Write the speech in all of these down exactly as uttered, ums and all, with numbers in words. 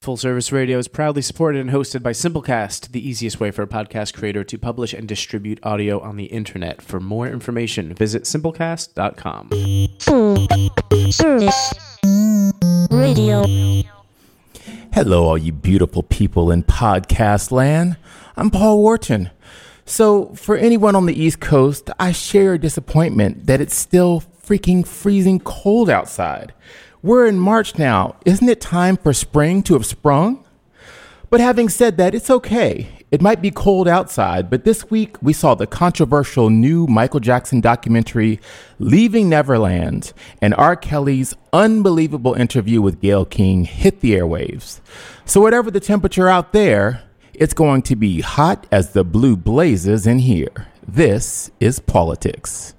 Full Service Radio is proudly supported and hosted by Simplecast, the easiest way for a podcast creator to publish and distribute audio on the internet. For more information, visit simplecast dot com. Full Service Radio. Hello, all you beautiful people in podcast land. I'm Paul Wharton. So, for anyone on the East Coast, I share your disappointment that it's still freaking freezing cold outside. We're in March now. Isn't it time for spring to have sprung? But having said that, it's okay. It might be cold outside, but this week we saw the controversial new Michael Jackson documentary, Leaving Neverland, and R. Kelly's unbelievable interview with Gayle King hit the airwaves. So whatever the temperature out there, it's going to be hot as the blue blazes in here. This is politics.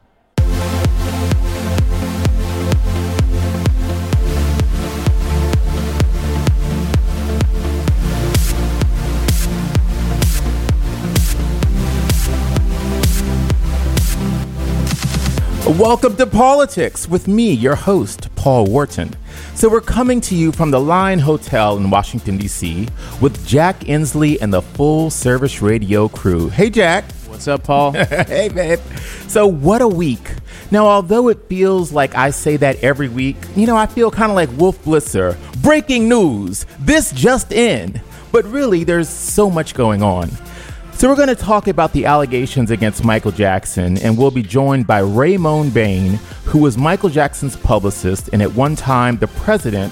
Welcome to Politics with me, your host, Paul Wharton. So we're coming to you from the Line Hotel in Washington, D C with Jack Inslee and the Full Service Radio crew. Hey, Jack. What's up, Paul? Hey, babe. So what a week. Now, although it feels like I say that every week, you know, I feel kind of like Wolf Blitzer. Breaking news. This just in. But really, there's so much going on. So we're going to talk about the allegations against Michael Jackson, and we'll be joined by Raymond Bain, who was Michael Jackson's publicist and at one time the president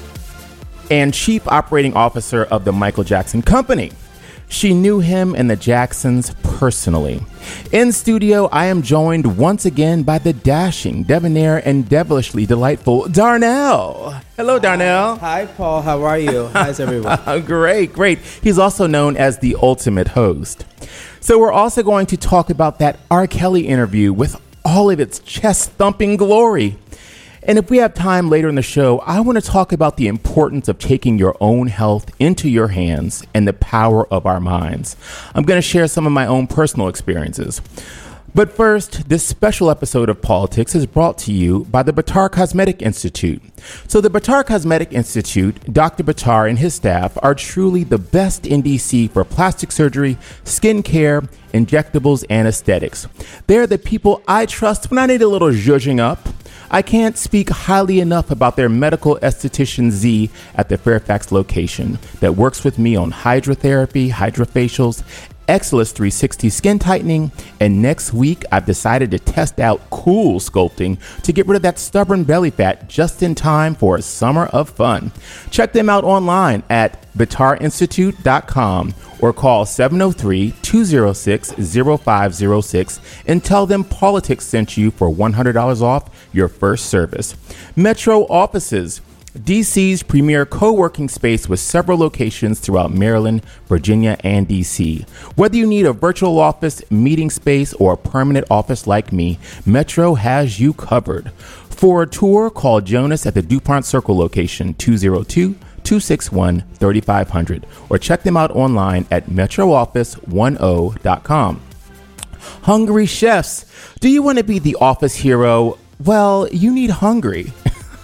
and chief operating officer of the Michael Jackson Company. She knew him and the Jacksons personally. In studio, I am joined once again by the dashing, debonair, and devilishly delightful Darnell. Hello, Darnell. Hi, Paul. How are you? How's everyone? Great, great. He's also known as the ultimate host. So we're also going to talk about that R. Kelly interview with all of its chest-thumping glory. And if we have time later in the show, I want to talk about the importance of taking your own health into your hands and the power of our minds. I'm going to share some of my own personal experiences. But first, this special episode of Politics is brought to you by the Bitar Cosmetic Institute. So the Bitar Cosmetic Institute, Doctor Bitar and his staff are truly the best in D C for plastic surgery, skincare, injectables, and aesthetics. They're the people I trust when I need a little zhuzhing up. I can't speak highly enough about their medical esthetician Z at the Fairfax location that works with me on hydrotherapy, hydrofacials, Exilus three sixty skin tightening, and next week I've decided to test out Cool Sculpting to get rid of that stubborn belly fat just in time for a summer of fun. Check them out online at bitar institute dot com or call seven oh three, two oh six, oh five oh six and tell them Politics sent you for one hundred dollars off your first service. Metro Offices, D C's premier co-working space with several locations throughout Maryland, Virginia, and D C. Whether you need a virtual office, meeting space, or a permanent office like me, Metro has you covered. For a tour, call Jonas at the DuPont Circle location, two oh two, two six one, three five zero zero, or check them out online at metro office ten dot com. Hungry chefs. Do you want to be the office hero? Well, you need Hungry.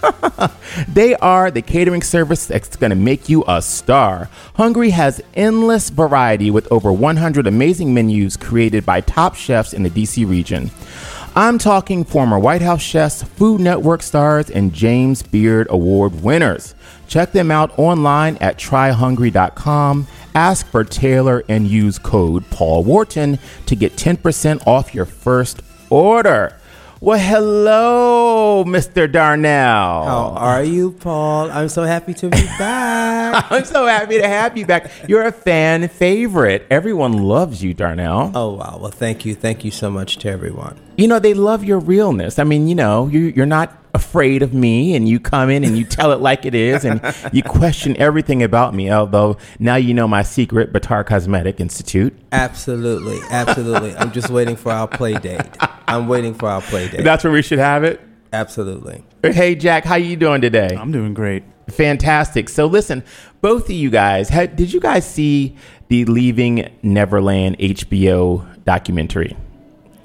They are the catering service that's going to make you a star. Hungry has endless variety with over one hundred amazing menus created by top chefs in the D C region. I'm talking former White House chefs, Food Network stars, and James Beard Award winners. Check them out online at try hungry dot com. Ask for Taylor and use code Paul Wharton to get ten percent off your first order. Well, hello, Mister Darnell. How are you, Paul? I'm so happy to be back. I'm so happy to have you back. You're a fan favorite. Everyone loves you, Darnell. Oh, wow. Well, thank you. Thank you so much to everyone. You know, they love your realness. I mean, you know, you, you're not afraid of me, and you come in and you tell it like it is, and you question everything about me, although now you know my secret, Bitar Cosmetic Institute. Absolutely. Absolutely. I'm just waiting for our play date. I'm waiting for our play date. That's where we should have it? Absolutely. Hey, Jack, how you doing today? I'm doing great. Fantastic. So listen, both of you guys, had, did you guys see the Leaving Neverland H B O documentary?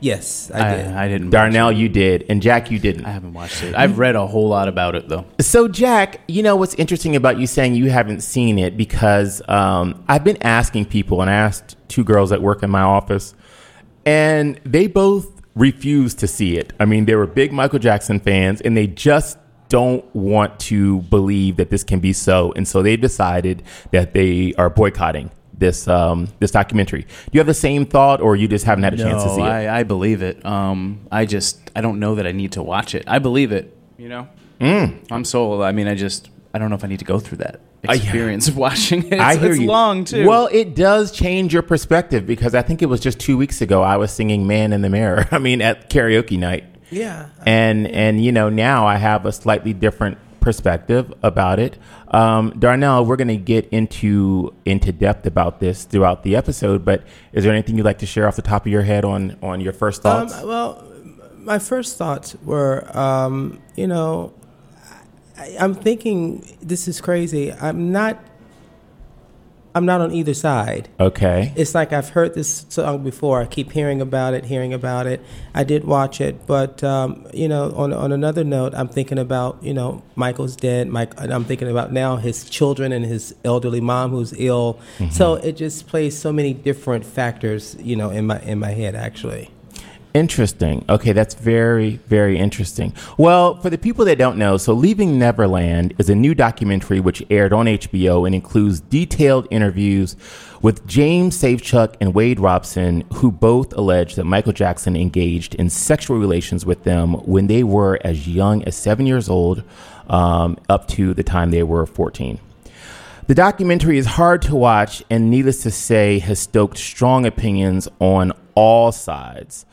Yes, I, I did. I didn't. Darnell, you did, and Jack, you didn't. I haven't watched it. I've read a whole lot about it though. So, Jack, you know what's interesting about you saying you haven't seen it, because um, I've been asking people, and I asked two girls that work in my office, and they both refused to see it. I mean, they were big Michael Jackson fans, and they just don't want to believe that this can be so, and so they decided that they are boycotting this um, this documentary. Do you have the same thought, or you just haven't had a no, chance to see it? I, I believe it. Um, I just I don't know that I need to watch it. I believe it. You know, Mm. I'm sold. I mean, I just I don't know if I need to go through that I- experience of watching it. It's, I hear it's you. long too. Well, it does change your perspective, because I think it was just two weeks ago I was singing "Man in the Mirror." I mean, at karaoke night. Yeah. And and you know, now I have a slightly different perspective about it. Um, Darnell, we're going to get into into depth about this throughout the episode, but is there anything you'd like to share off the top of your head on on your first thoughts? Um, well, my first thoughts were, um, you know, I, I'm thinking this is crazy. I'm not. I'm not on either side. Okay. It's like I've heard this song before. I keep hearing about it, hearing about it. I did watch it, but um, you know, on on another note, I'm thinking about, you know, Michael's dead. Mike, and I'm thinking about now his children and his elderly mom who's ill. Mm-hmm. So it just plays so many different factors, you know, in my in my head actually. Interesting. Okay, that's very, very interesting. Well, for the people that don't know, so Leaving Neverland is a new documentary which aired on H B O and includes detailed interviews with James Safechuck and Wade Robson, who both allege that Michael Jackson engaged in sexual relations with them when they were as young as seven years old, um, up to the time they were fourteen. The documentary is hard to watch and, needless to say, has stoked strong opinions on all sides.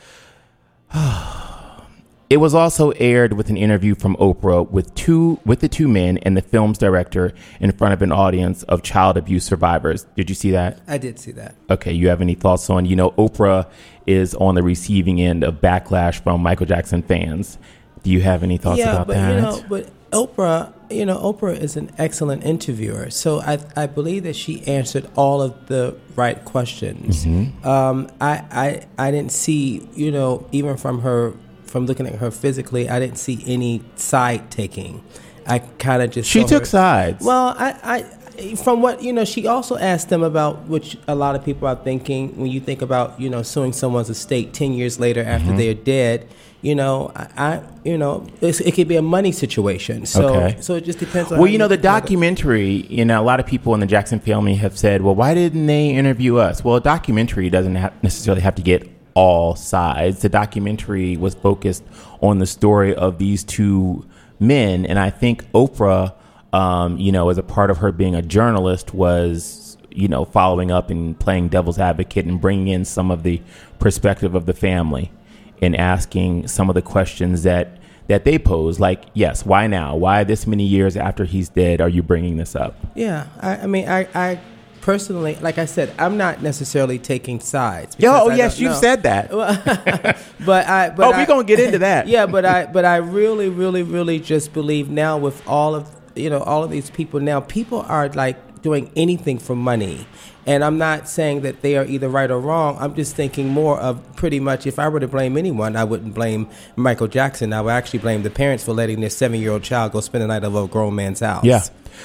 It was also aired with an interview from Oprah with two with the two men and the film's director in front of an audience of child abuse survivors. Did you see that? I did see that. Okay, you have any thoughts on, you know, Oprah is on the receiving end of backlash from Michael Jackson fans. Do you have any thoughts yeah, about but, that? You know, but Oprah, you know, Oprah is an excellent interviewer. So I, I believe that she answered all of the right questions. Mm-hmm. Um, I, I, I didn't see, you know, even from her, from looking at her physically, I didn't see any side taking. I kind of just She saw took her- sides. Well, I, I, from what, you know, she also asked them about, which a lot of people are thinking, when you think about, you know, suing someone's estate ten years later after Mm-hmm. they're dead, you know, I, I you know, it's, it could be a money situation. So, Okay. so it just depends on Well, how you know, the look at it. documentary, you know, a lot of people in the Jackson family have said, well, why didn't they interview us? Well, a documentary doesn't ha- necessarily have to get all sides. The documentary was focused on the story of these two men. And I think Oprah, um, you know, as a part of her being a journalist, was, you know, following up and playing devil's advocate and bringing in some of the perspective of the family and asking some of the questions that that they pose, like, yes, why now? Why this many years after he's dead are you bringing this up? Yeah, I, I mean, I, I personally, like I said, I'm not necessarily taking sides. Yo, because oh I yes, don't you've know. said that. But I, but Oh, I, we're gonna get into that. Yeah, but I, but I really, really, really just believe now with all of, you know, all of these people now, people are like doing anything for money. And I'm not saying that they are either right or wrong. I'm just thinking more of pretty much, if I were to blame anyone, I wouldn't blame Michael Jackson. I would actually blame the parents for letting their seven-year-old child go spend the night at a grown man's house. Yeah.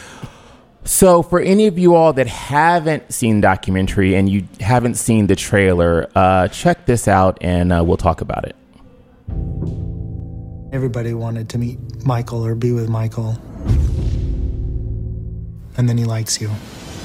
So for any of you all that haven't seen the documentary and you haven't seen the trailer, uh, check this out and uh, we'll talk about it. Everybody wanted to meet Michael or be with Michael. And then he likes you.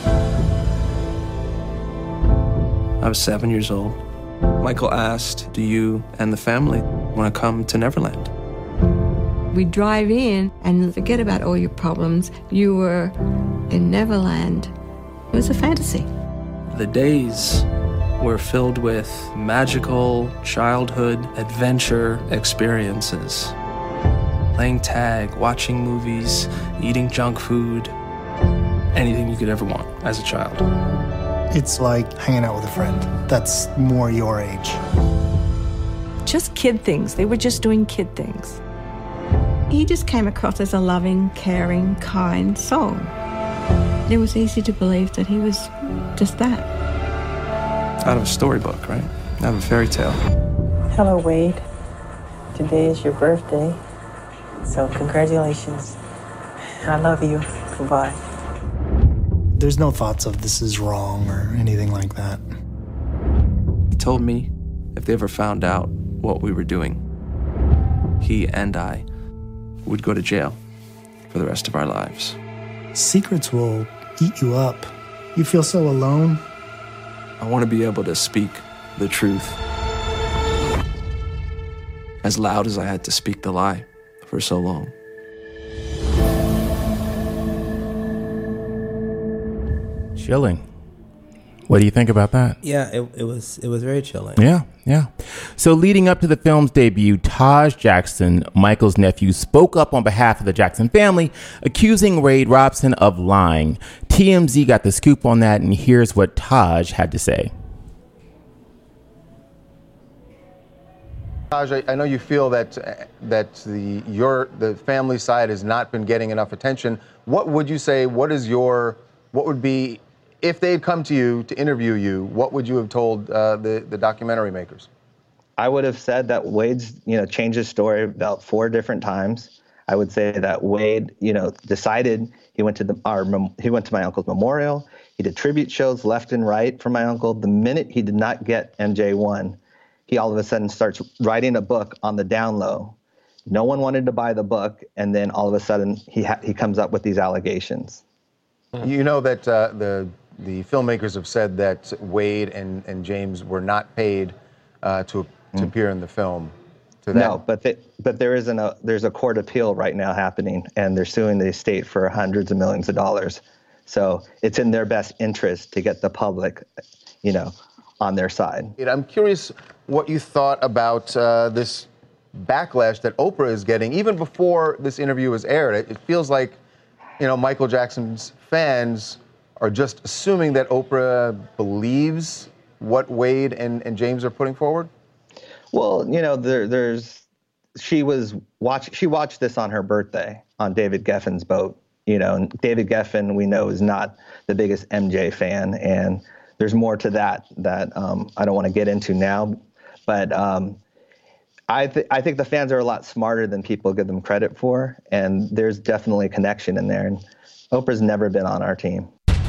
I was seven years old. Michael asked, do you and the family want to come to Neverland? We drive in and forget about all your problems. You were in Neverland. It was a fantasy. The days were filled with magical childhood adventure experiences. Playing tag, watching movies, eating junk food, anything you could ever want as a child. It's like hanging out with a friend that's more your age. Just kid things. They were just doing kid things. He just came across as a loving, caring, kind soul. It was easy to believe that he was just that. Out of a storybook, right? Out of a fairy tale. Hello, Wade. Today is your birthday, so congratulations. I love you. Goodbye. There's no thoughts of this is wrong or anything like that. He told me if they ever found out what we were doing, he and I would go to jail for the rest of our lives. Secrets will eat you up. You feel so alone. I want to be able to speak the truth as loud as I had to speak the lie for so long. Chilling. What do you think about that? Yeah, it, it was it was very chilling. Yeah, yeah. So leading up to the film's debut, Taj Jackson, Michael's nephew, spoke up on behalf of the Jackson family, accusing Wade Robson of lying. T M Z got the scoop on that, and here's what Taj had to say. Taj, I, I know you feel that uh, that the your the family side has not been getting enough attention. What would you say? What is your what would be if they had come to you to interview you? What would you have told uh, the the documentary makers? I would have said that Wade's you know changed his story about four different times. I would say that Wade you know decided he went to the our he went to my uncle's memorial. He did tribute shows left and right for my uncle. The minute he did not get M J one, he all of a sudden starts writing a book on the down low. No one wanted to buy the book, and then all of a sudden he ha- he comes up with these allegations. You know that uh, the the filmmakers have said that Wade and, and James were not paid uh, to to mm. appear in the film. To no, but they, but there isn't a there's a court appeal right now happening, and they're suing the estate for hundreds of millions of dollars. So it's in their best interest to get the public, you know, on their side. I'm curious what you thought about uh, this backlash that Oprah is getting. Even before this interview was aired, it, it feels like, you know, Michael Jackson's fans are just assuming that Oprah believes what Wade and, and James are putting forward? Well, you know, there, there's, she was watch, she watched this on her birthday on David Geffen's boat, you know, and David Geffen, we know, is not the biggest M J fan. And there's more to that that um, I don't want to get into now. But um, I, th- I think the fans are a lot smarter than people give them credit for. And there's definitely a connection in there. And Oprah's never been on our team.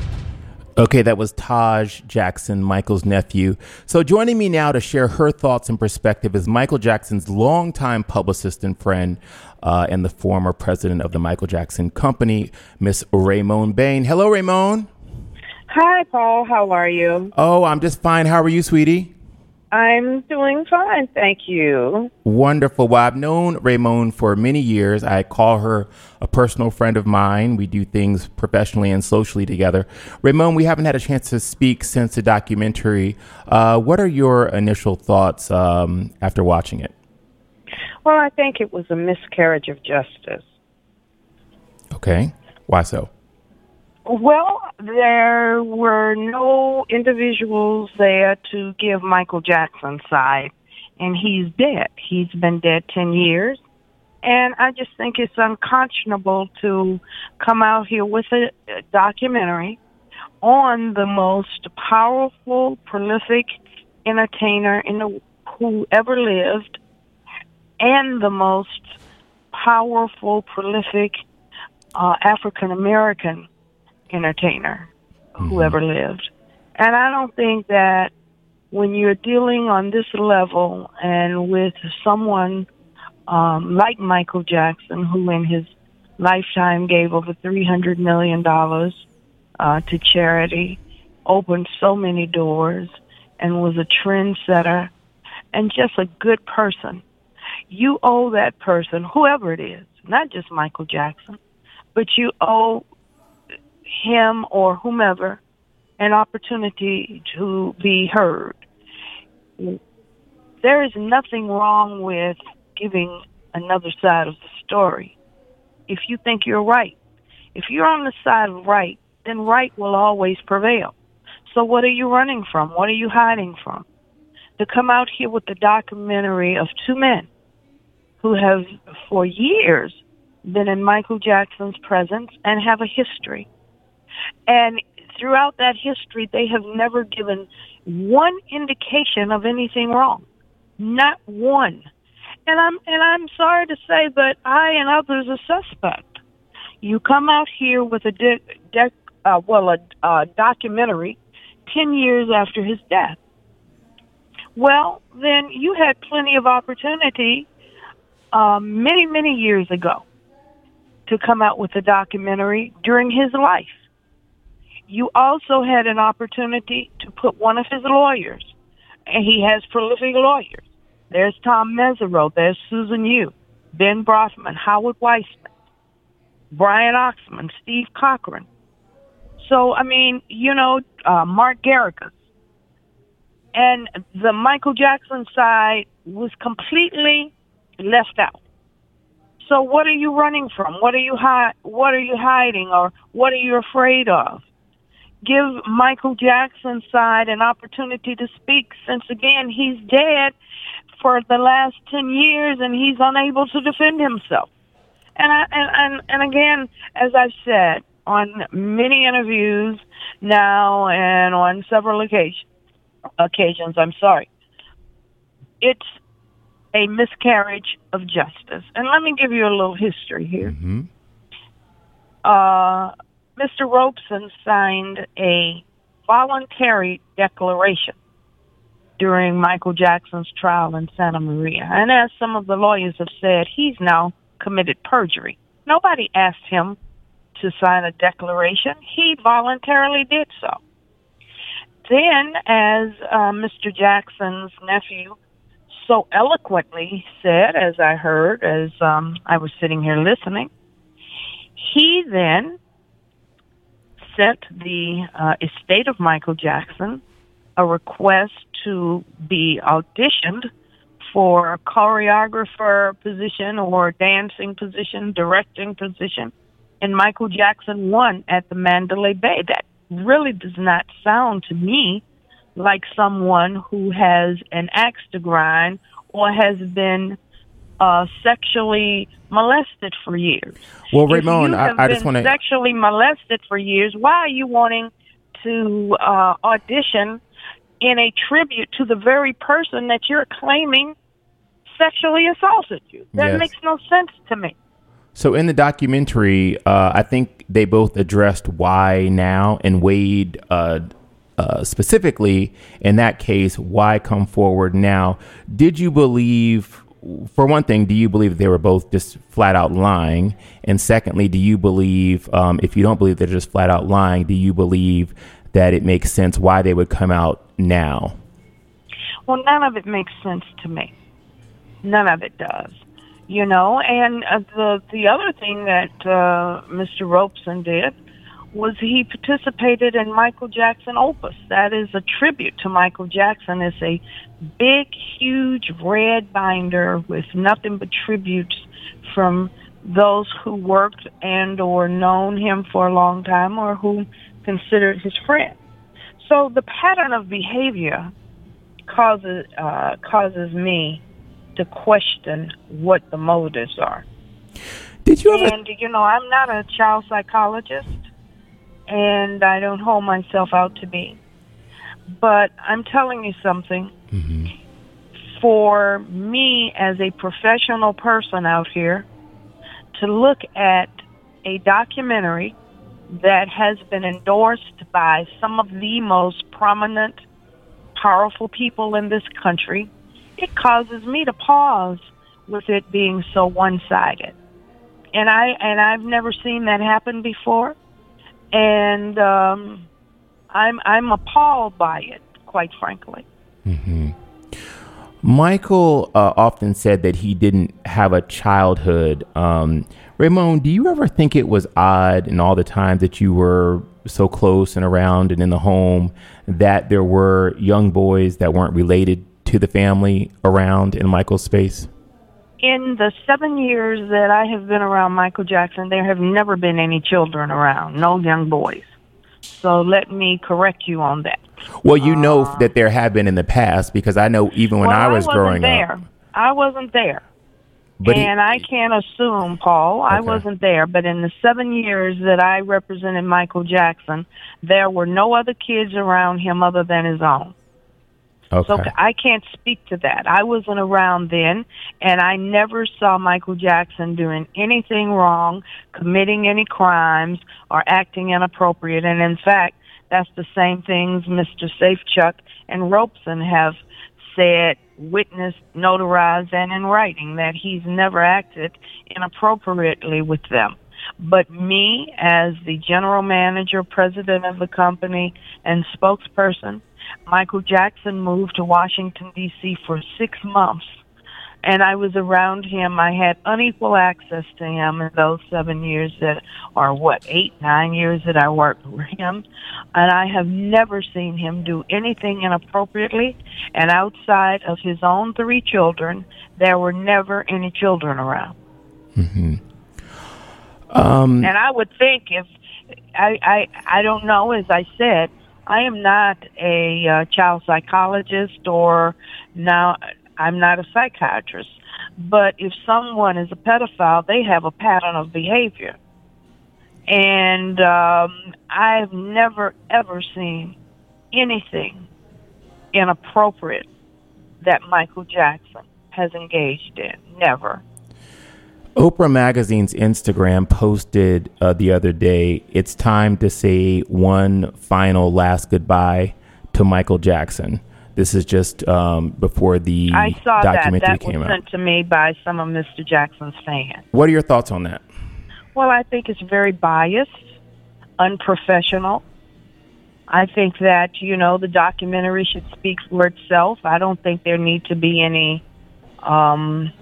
Okay, that was Taj Jackson, Michael's nephew. So joining me now to share her thoughts and perspective is Michael Jackson's longtime publicist and friend uh, and the former president of the Michael Jackson Company, Miss Raymond Bain. Hello, Raymond. Hi, Paul. How are you? Oh, I'm just fine. How are you, sweetie? I'm doing fine, thank you. Wonderful. Well, I've known Raymond for many years. I call her a personal friend of mine. We do things professionally and socially together. Raymond, we haven't had a chance to speak since the documentary. Uh, what are your initial thoughts um, after watching it? Well, I think it was a miscarriage of justice. Okay. Why so? Well, there were no individuals there to give Michael Jackson's side, and he's dead. He's been dead ten years, and I just think it's unconscionable to come out here with a documentary on the most powerful, prolific entertainer in the, who ever lived, and the most powerful, prolific uh, African-American entertainer who ever lived. And I don't think that when you're dealing on this level and with someone um, like Michael Jackson, who in his lifetime gave over three hundred million dollars uh, to charity, opened so many doors, and was a trendsetter, and just a good person, you owe that person, whoever it is, not just Michael Jackson, but you owe him or whomever an opportunity to be heard. There is nothing wrong with giving another side of the story if you think you're right. If you're on the side of right, then right will always prevail. So what are you running from? What are you hiding from? To come out here with the documentary of two men who have for years been in Michael Jackson's presence and have a history. And throughout that history, they have never given one indication of anything wrong. Not one. And I'm and I'm sorry to say, but I and others are suspect. You come out here with a de- de- uh, well a uh, documentary ten years after his death. Well, then you had plenty of opportunity uh, many many years ago to come out with a documentary during his life. You also had an opportunity to put one of his lawyers, and he has prolific lawyers. There's Tom Mesereau, there's Susan Yu, Ben Brofman, Howard Weissman, Brian Oxman, Steve Cochran. So, I mean, you know, uh, Mark Garricus. And the Michael Jackson side was completely left out. So what are you running from? What are you hi- What are you hiding, or what are you afraid of? Give Michael Jackson's side an opportunity to speak, since, again, he's dead for the last ten years and he's unable to defend himself. And, I, and, and, and again, as I've said on many interviews now and on several occasions, occasions, I'm sorry, it's a miscarriage of justice. And let me give you a little history here. Mm-hmm. Uh, Mister Robeson signed a voluntary declaration during Michael Jackson's trial in Santa Maria. And as some of the lawyers have said, he's now committed perjury. Nobody asked him to sign a declaration. He voluntarily did so. Then, as uh, Mister Jackson's nephew so eloquently said, as I heard, as um, I was sitting here listening, he then sent the uh, estate of Michael Jackson a request to be auditioned for a choreographer position or dancing position, directing position, and Michael Jackson won at the Mandalay Bay. That really does not sound to me like someone who has an axe to grind or has been uh, sexually molested for years. Well, If Ramon, you I, have I just been want to. sexually molested for years, why are you wanting to uh, audition in a tribute to the very person that you're claiming sexually assaulted you? That Yes. makes no sense to me. So in the documentary, uh, I think they both addressed why now, and Wade uh, uh, specifically in that case, why come forward now? Did you believe, for one thing, do you believe they were both just flat out lying? And secondly, do you believe, um, if you don't believe they're just flat out lying, do you believe that it makes sense why they would come out now? Well, none of it makes sense to me. None of it does. You know, and uh, the the other thing that uh, Mister Robeson did was he participated in Michael Jackson Opus. That is a tribute to Michael Jackson. It's a big, huge red binder with nothing but tributes from those who worked and or known him for a long time or who considered his friend. So the pattern of behavior causes uh, causes me to question what the motives are. Did you ever? And, you know, I'm not a child psychologist, and I don't hold myself out to be. But I'm telling you something. Mm-hmm. For me, as a professional person out here, to look at a documentary that has been endorsed by some of the most prominent, powerful people in this country, it causes me to pause with it being so one-sided. And I and I've never seen that happen before. And um, I'm I'm appalled by it, quite frankly. Mm-hmm. Michael uh, often said that he didn't have a childhood. Um, Ramon, do you ever think it was odd in all the time that you were so close and around and in the home that there were young boys that weren't related to the family around in Michael's space? In the seven years that I have been around Michael Jackson, there have never been any children around, no young boys. So let me correct you on that. Well, you know Uh, that there have been in the past, because I know even when well, I was wasn't growing there. up. I wasn't there. But he- and I can't assume, Paul, I Okay. wasn't there. But in the seven years that I represented Michael Jackson, there were no other kids around him other than his own. Okay. So I can't speak to that. I wasn't around then, and I never saw Michael Jackson doing anything wrong, committing any crimes, or acting inappropriate. And in fact, that's the same things Mister Safechuck and Robeson have said, witnessed, notarized, and in writing, that he's never acted inappropriately with them. But me, as the general manager, president of the company, and spokesperson, Michael Jackson moved to Washington, D C for six months, and I was around him. I had unequal access to him in those seven years that, or what, eight, nine years that I worked for him, and I have never seen him do anything inappropriately, and outside of his own three children, there were never any children around. Mm-hmm. Um, and I would think if, I, I, I don't know, as I said, I am not a uh, child psychologist or now I'm not a psychiatrist. But if someone is a pedophile, they have a pattern of behavior. And um, I've never, ever seen anything inappropriate that Michael Jackson has engaged in. Never. Oprah Magazine's Instagram posted uh, the other day, it's time to say one final last goodbye to Michael Jackson. This is just um, before the I saw documentary that. That came was out. sent to me by some of Mister Jackson's fans. What are your thoughts on that? Well, I think it's very biased, unprofessional. I think that, you know, the documentary should speak for itself. I don't think there need to be any um,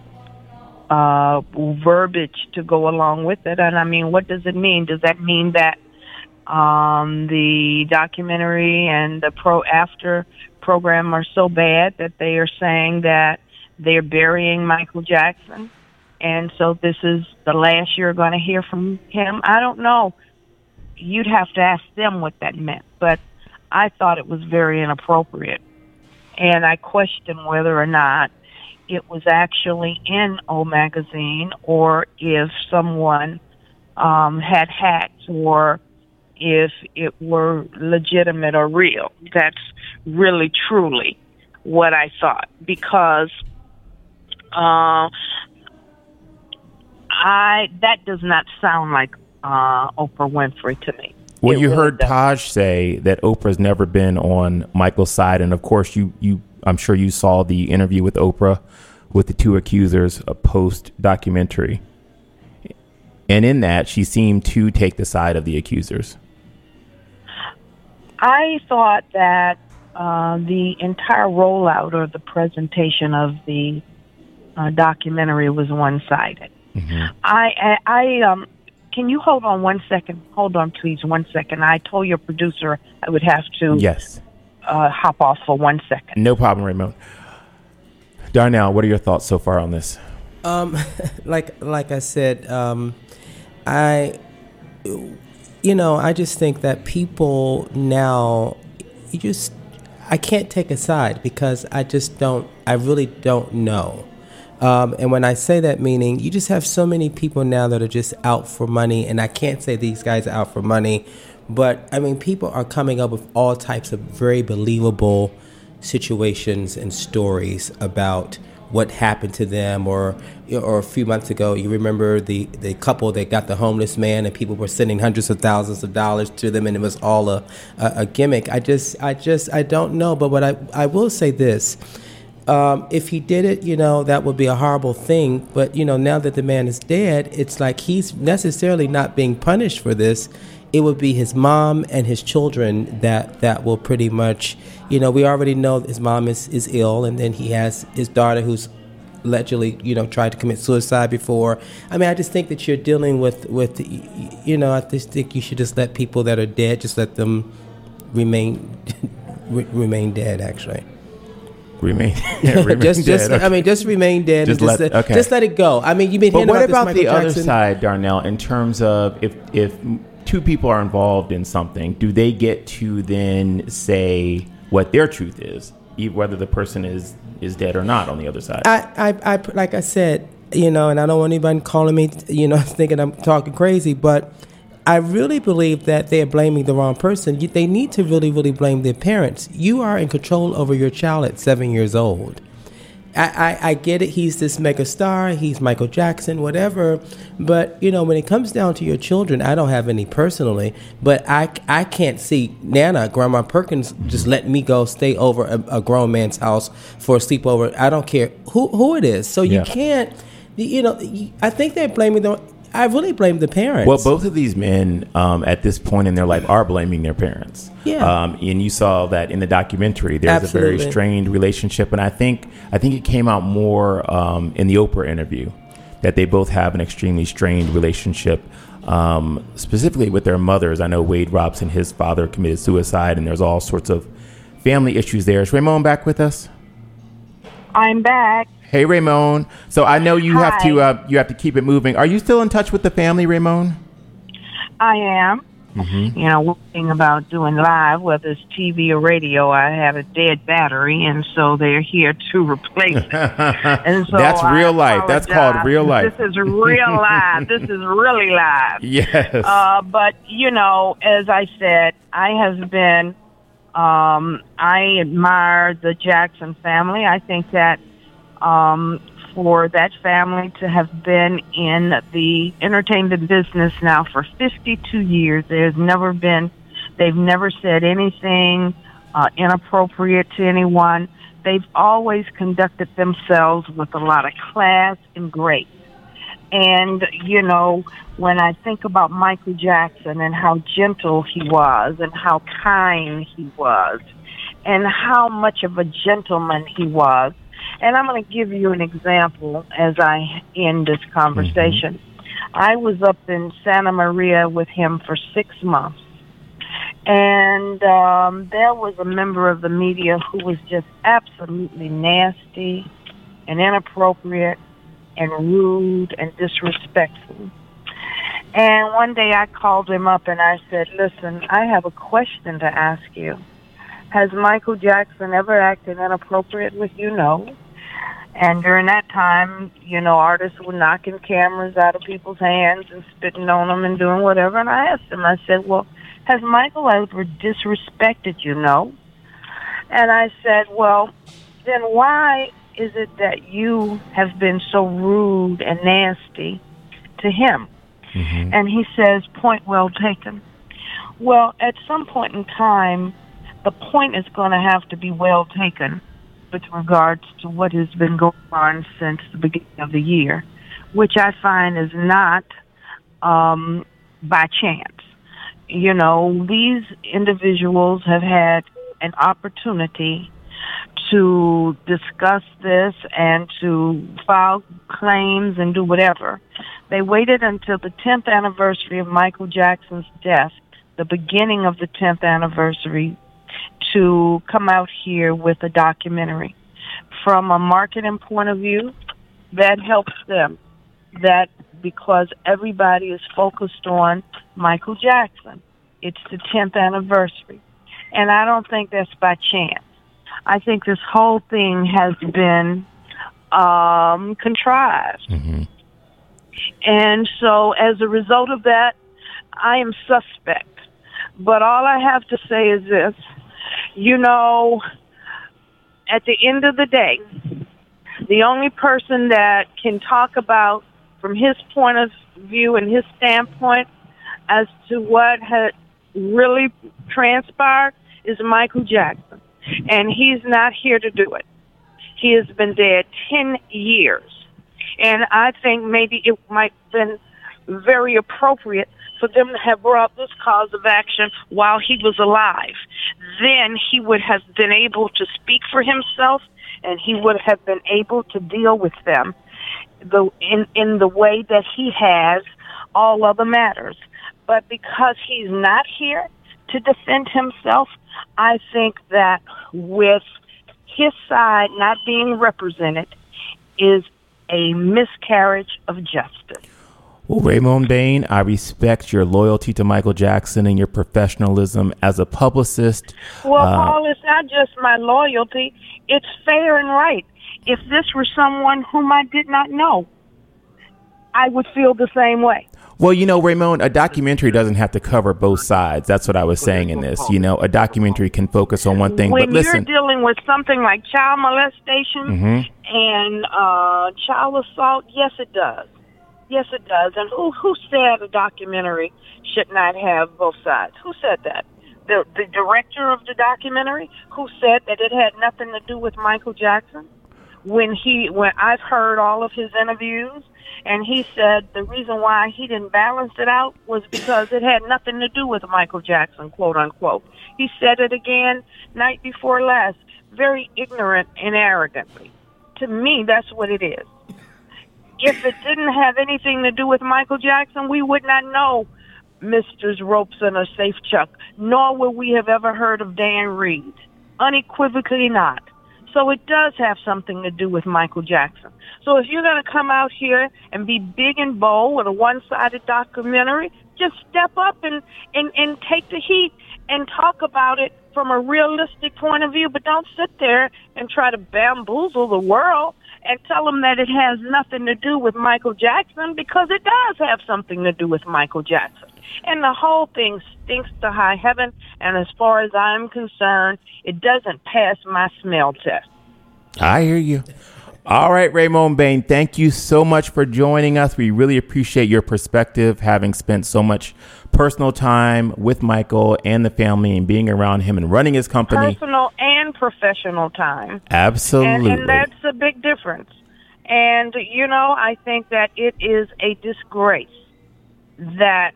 uh, verbiage to go along with it. And, I mean, what does it mean? Does that mean that um, the documentary and the pro-after program are so bad that they are saying that they're burying Michael Jackson? And so this is the last you're going to hear from him? I don't know. You'd have to ask them what that meant. But I thought it was very inappropriate. And I question whether or not it was actually in O Magazine or if someone um, had hacked or if it were legitimate or real. That's really, truly what I thought. Because uh, I that does not sound like uh, Oprah Winfrey to me. Well, It you really heard doesn't. Taj say that Oprah's never been on Michael's side, and of course, you, you I'm sure you saw the interview with Oprah with the two accusers, a post documentary, and in that, she seemed to take the side of the accusers. I thought that uh, the entire rollout or the presentation of the uh, documentary was one-sided. Mm-hmm. I, I, I, um, can you hold on one second? Hold on, please, one second. I told your producer I would have to Yes. uh, hop off for one second. No problem, Raymond. Darnell, what are your thoughts so far on this? Um, like like I said, um, I, you know, I just think that people now, you just, I can't take a side because I just don't, I really don't know. Um, and when I say that, meaning you just have so many people now that are just out for money, and I can't say these guys are out for money, but I mean, people are coming up with all types of very believable situations and stories about what happened to them. Or or a few months ago, you remember the, the couple that got the homeless man, and people were sending hundreds of thousands of dollars to them, and it was all a, a, a gimmick. I just, I just, I don't know. But what I, I will say this. Um, if he did it, you know, that would be a horrible thing. But, you know, now that the man is dead, it's like he's necessarily not being punished for this. It would be his mom and his children that, that will pretty much, you know, we already know his mom is, is ill. And then he has his daughter who's allegedly, you know, tried to commit suicide before. I mean, I just think that you're dealing with, with you know, I just think you should just let people that are dead, just let them remain remain dead, actually. Remain, yeah, remain just, dead. just Okay. I mean, just remain dead. Just and just, let- let, okay. just let it go. I mean, you've been But hearing what about, about this the Michael other Jackson. side, Darnell, in terms of if if two people are involved in something, do they get to then say what their truth is, e- whether the person is, is dead or not on the other side? I, I, I, like I said, you know, and I don't want anybody calling me, you know, thinking I'm talking crazy, but I really believe that they're blaming the wrong person. You- They need to really, really blame their parents. You are in control over your child at seven years old. I, I, I get it. He's this mega star. He's Michael Jackson, whatever. But, you know, when it comes down to your children, I don't have any personally, but I, I can't see Nana, Grandma Perkins, just letting me go stay over a, a grown man's house for a sleepover. I don't care who, who it is. So you Yeah. can't, you know, you- I think they're blaming the, I really blame the parents. Well, both of these men um, at this point in their life are blaming their parents. Yeah. Um, and you saw that in the documentary. There's Absolutely. a very strained relationship, and I think I think it came out more um, in the Oprah interview that they both have an extremely strained relationship, um, specifically with their mothers. I know Wade Robson, his father, committed suicide, and there's all sorts of family issues there. Is Ramon back with us? I'm back. Hey, Ramon. So I know you have Hi. to uh, you have to keep it moving. Are you still in touch with the family, Ramon? I am. Mm-hmm. You know, one thing about doing live, whether it's T V or radio, I have a dead battery, and so they're here to replace it. And so That's I real life. That's called apologize. real life. This is real live. This is really live. Yes. Uh, but, you know, as I said, I have been, um, I admire the Jackson family. I think that um, for that family to have been in the entertainment business now for fifty-two years, there's never been, they've never said anything uh, inappropriate to anyone. They've always conducted themselves with a lot of class and grace. And, you know, when I think about Michael Jackson and how gentle he was and how kind he was and how much of a gentleman he was, and I'm going to give you an example as I end this conversation. Mm-hmm. I was up in Santa Maria with him for six months. And um, there was a member of the media who was just absolutely nasty and inappropriate and rude and disrespectful. And one day I called him up and I said, listen, I have a question to ask you. Has Michael Jackson ever acted inappropriate with you? No. And during that time, you know, artists were knocking cameras out of people's hands and spitting on them and doing whatever. And I asked him, I said, well, has Michael ever disrespected you? No. And I said, well, then why is it that you have been so rude and nasty to him? Mm-hmm. And he says, point well taken. Well, at some point in time, the point is going to have to be well taken with regards to what has been going on since the beginning of the year, which I find is not um, by chance. You know, these individuals have had an opportunity to discuss this and to file claims and do whatever. They waited until the tenth anniversary of Michael Jackson's death, the beginning of the tenth anniversary, to come out here with a documentary. From a marketing point of view, that helps them. That because everybody is focused on Michael Jackson. It's the tenth anniversary. And I don't think that's by chance. I think this whole thing has been um, contrived. Mm-hmm. And so as a result of that, I am suspect. But all I have to say is this. You know, at the end of the day, the only person that can talk about from his point of view and his standpoint as to what had really transpired is Michael Jackson. And he's not here to do it. He has been dead ten years. And I think maybe it might have been very appropriate for them to have brought this cause of action while he was alive. Then he would have been able to speak for himself, and he would have been able to deal with them the, in, in the way that he has all other matters. But because he's not here to defend himself, I think that with his side not being represented is a miscarriage of justice. Well, Ramon Bain, I respect your loyalty to Michael Jackson and your professionalism as a publicist. Well, uh, Paul, it's not just my loyalty. It's fair and right. If this were someone whom I did not know, I would feel the same way. Well, you know, Ramon, a documentary doesn't have to cover both sides. That's what I was saying in this. You know, a documentary can focus on one thing, When but listen. you're dealing with something like child molestation Mm-hmm. and uh, child assault, yes, it does. Yes, it does. And who who said a documentary should not have both sides? Who said that? The the director of the documentary, who said that it had nothing to do with Michael Jackson? When he when I've heard all of his interviews, and he said the reason why he didn't balance it out was because it had nothing to do with Michael Jackson, quote unquote. He said it again night before last, very ignorant and arrogantly. To me, that's what it is. If it didn't have anything to do with Michael Jackson, we would not know Mister's Robeson or Safe Chuck, nor would we have ever heard of Dan Reed. Unequivocally not. So it does have something to do with Michael Jackson. So if you're going to come out here and be big and bold with a one-sided documentary, just step up and, and, and take the heat and talk about it from a realistic point of view, but don't sit there and try to bamboozle the world and tell them that it has nothing to do with Michael Jackson, because it does have something to do with Michael Jackson. And the whole thing stinks to high heaven, and as far as I'm concerned, it doesn't pass my smell test. I hear you. All right, Ramon Bain, thank you so much for joining us. We really appreciate your perspective, having spent so much personal time with Michael and the family and being around him and running his company. Personal and professional time. Absolutely. And, and that's a big difference. And, you know, I think that it is a disgrace that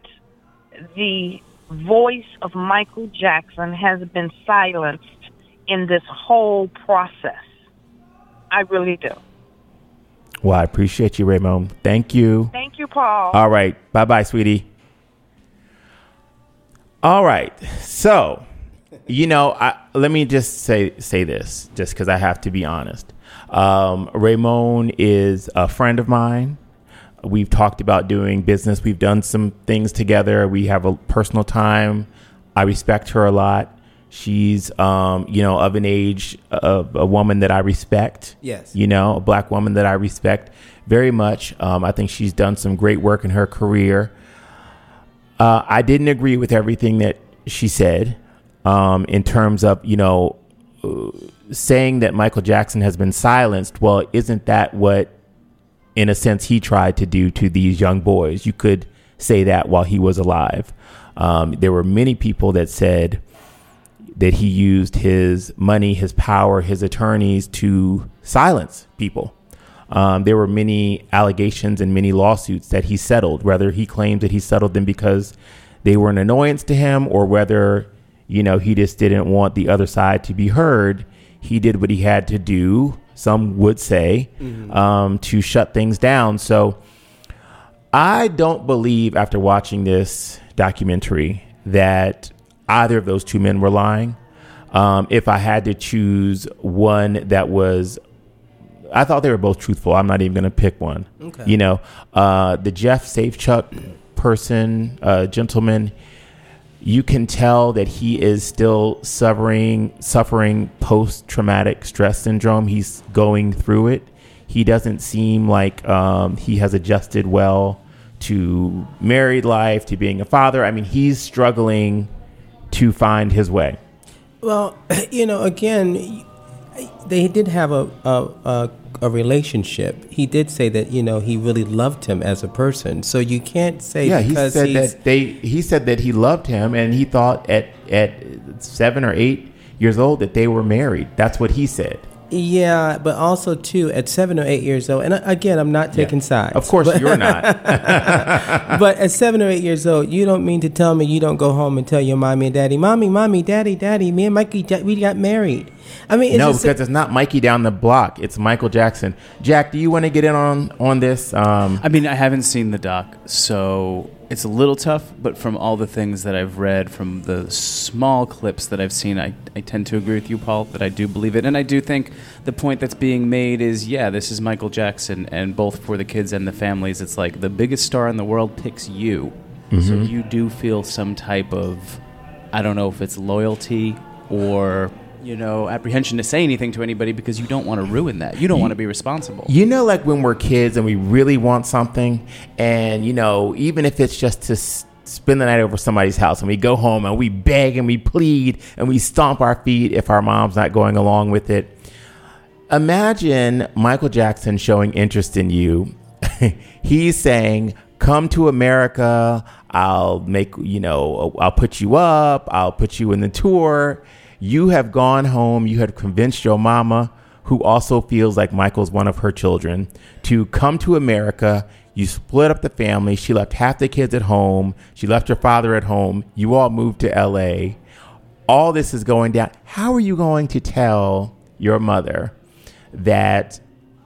the voice of Michael Jackson has been silenced in this whole process. I really do. Well, I appreciate you, Ramon. Thank you. Thank you, Paul. All right. Bye-bye, sweetie. All right. So, you know, I, let me just say say this, just because I have to be honest. Um, Ramon is a friend of mine. We've talked about doing business. We've done some things together. We have a personal time. I respect her a lot. She's, um, you know, of an age of a woman that I respect. Yes. You know, a black woman that I respect very much. Um, I think she's done some great work in her career. Uh, I didn't agree with everything that she said um, in terms of, you know, uh, saying that Michael Jackson has been silenced. Well, isn't that what, in a sense, he tried to do to these young boys? You could say that while he was alive. Um, there were many people that said that he used his money, his power, his attorneys to silence people. Um, there were many allegations and many lawsuits that he settled, whether he claimed that he settled them because they were an annoyance to him or whether, you know, he just didn't want the other side to be heard. He did what he had to do, some would say, mm-hmm. um, to shut things down. So I don't believe, after watching this documentary, that either of those two men were lying. Um, if I had to choose one that was, I thought they were both truthful. I'm not even going to pick one. Okay. You know, uh, the Jeff Safechuck person, uh, gentleman, you can tell that he is still suffering, suffering post-traumatic stress syndrome. He's going through it. He doesn't seem like um, he has adjusted well to married life, to being a father. I mean, he's struggling to find his way. Well, you know, again, they did have a, a a a relationship. He did say that, you know, he really loved him as a person. So you can't say yeah, because he said he's, that they he said that he loved him, and he thought at at seven or eight years old that they were married. That's what he said. Yeah, but also, too, at seven or eight years old, and again, I'm not taking yeah. sides. Of course, but, you're not. But at seven or eight years old, you don't mean to tell me you don't go home and tell your mommy and daddy, Mommy, Mommy, Daddy, Daddy, me and Mikey, we got married. I mean, it's no, just because it's not Mikey down the block. It's Michael Jackson. Jack, do you want to get in on, on this? Um, I mean, I haven't seen the doc, so it's a little tough, but from all the things that I've read, from the small clips that I've seen, I, I tend to agree with you, Paul, that I do believe it. And I do think the point that's being made is, yeah, this is Michael Jackson, and both for the kids and the families, it's like the biggest star in the world picks you. Mm-hmm. So you do feel some type of, I don't know if it's loyalty or you know, apprehension to say anything to anybody because you don't want to ruin that. You don't want to be responsible. You know, like when we're kids and we really want something, and, you know, even if it's just to s- spend the night over somebody's house, and we go home and we beg and we plead and we stomp our feet if our mom's not going along with it. Imagine Michael Jackson showing interest in you. He's saying, come to America. I'll make, you know, I'll put you up. I'll put you in the tour. You have gone home. You have convinced your mama, who also feels like Michael's one of her children, to come to America. You split up the family. She left half the kids at home. She left her father at home. You all moved to L A. All this is going down. How are you going to tell your mother that,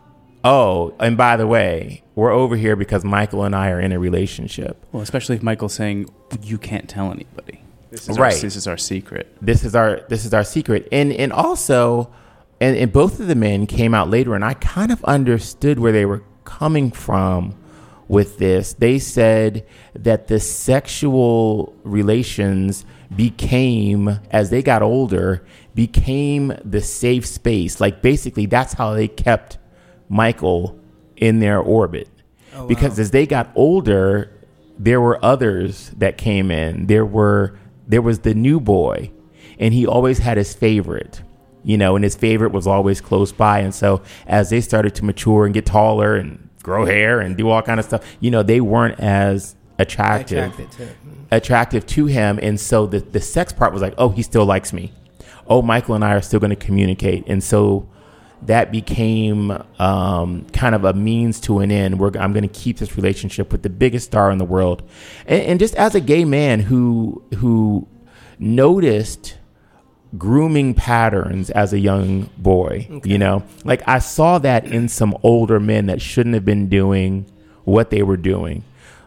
oh, and by the way, we're over here because Michael and I are in a relationship? Well, especially if Michael's saying, you can't tell anybody. This is right. Our, this is our secret. This is our this is our secret. And and also, and, and both of the men came out later, and I kind of understood where they were coming from with this. They said that the sexual relations became, as they got older, became the safe space. Like, basically, that's how they kept Michael in their orbit. Oh, wow. Because as they got older, there were others that came in. There were there was the new boy, and he always had his favorite, you know, and his favorite was always close by. And so as they started to mature and get taller and grow hair and do all kind of stuff, you know, they weren't as attractive, to attractive to him. And so the, the sex part was like, oh, he still likes me. Oh, Michael and I are still going to communicate. And so that became um, kind of a means to an end where I'm going to keep this relationship with the biggest star in the world. And, and just as a gay man who who noticed grooming patterns as a young boy, okay. you know, like I saw that in some older men that shouldn't have been doing what they were doing.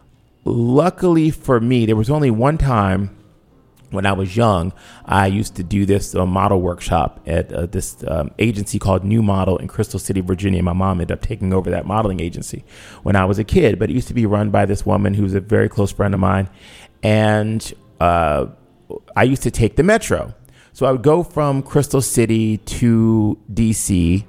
Luckily for me, there was only one time when I was young, I used to do this uh, model workshop at uh, this um, agency called New Model in Crystal City, Virginia. My mom ended up taking over that modeling agency when I was a kid, but it used to be run by this woman who was a very close friend of mine. And uh, I used to take the Metro. So I would go from Crystal City to D C,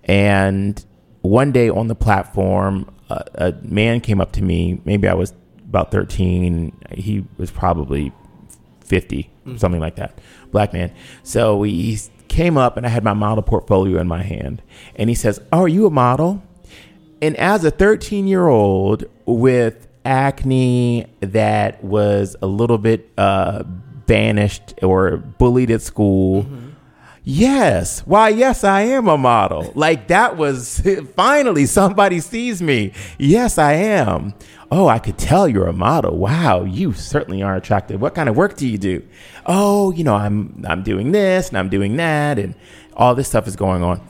and one day on the platform, uh, a man came up to me. Maybe I was about thirteen. He was probably fifty, mm-hmm. something like that, black man. So he came up, and I had my model portfolio in my hand, and he says, oh, are you a model? And as a thirteen year old with acne that was a little bit uh, banished or bullied at school, mm-hmm. yes, why, yes, I am a model. Like, that was finally somebody sees me. Yes, I am. Oh, I could tell you're a model. Wow, you certainly are attractive. What kind of work do you do? Oh, you know, I'm I'm doing this and I'm doing that, and all this stuff is going on.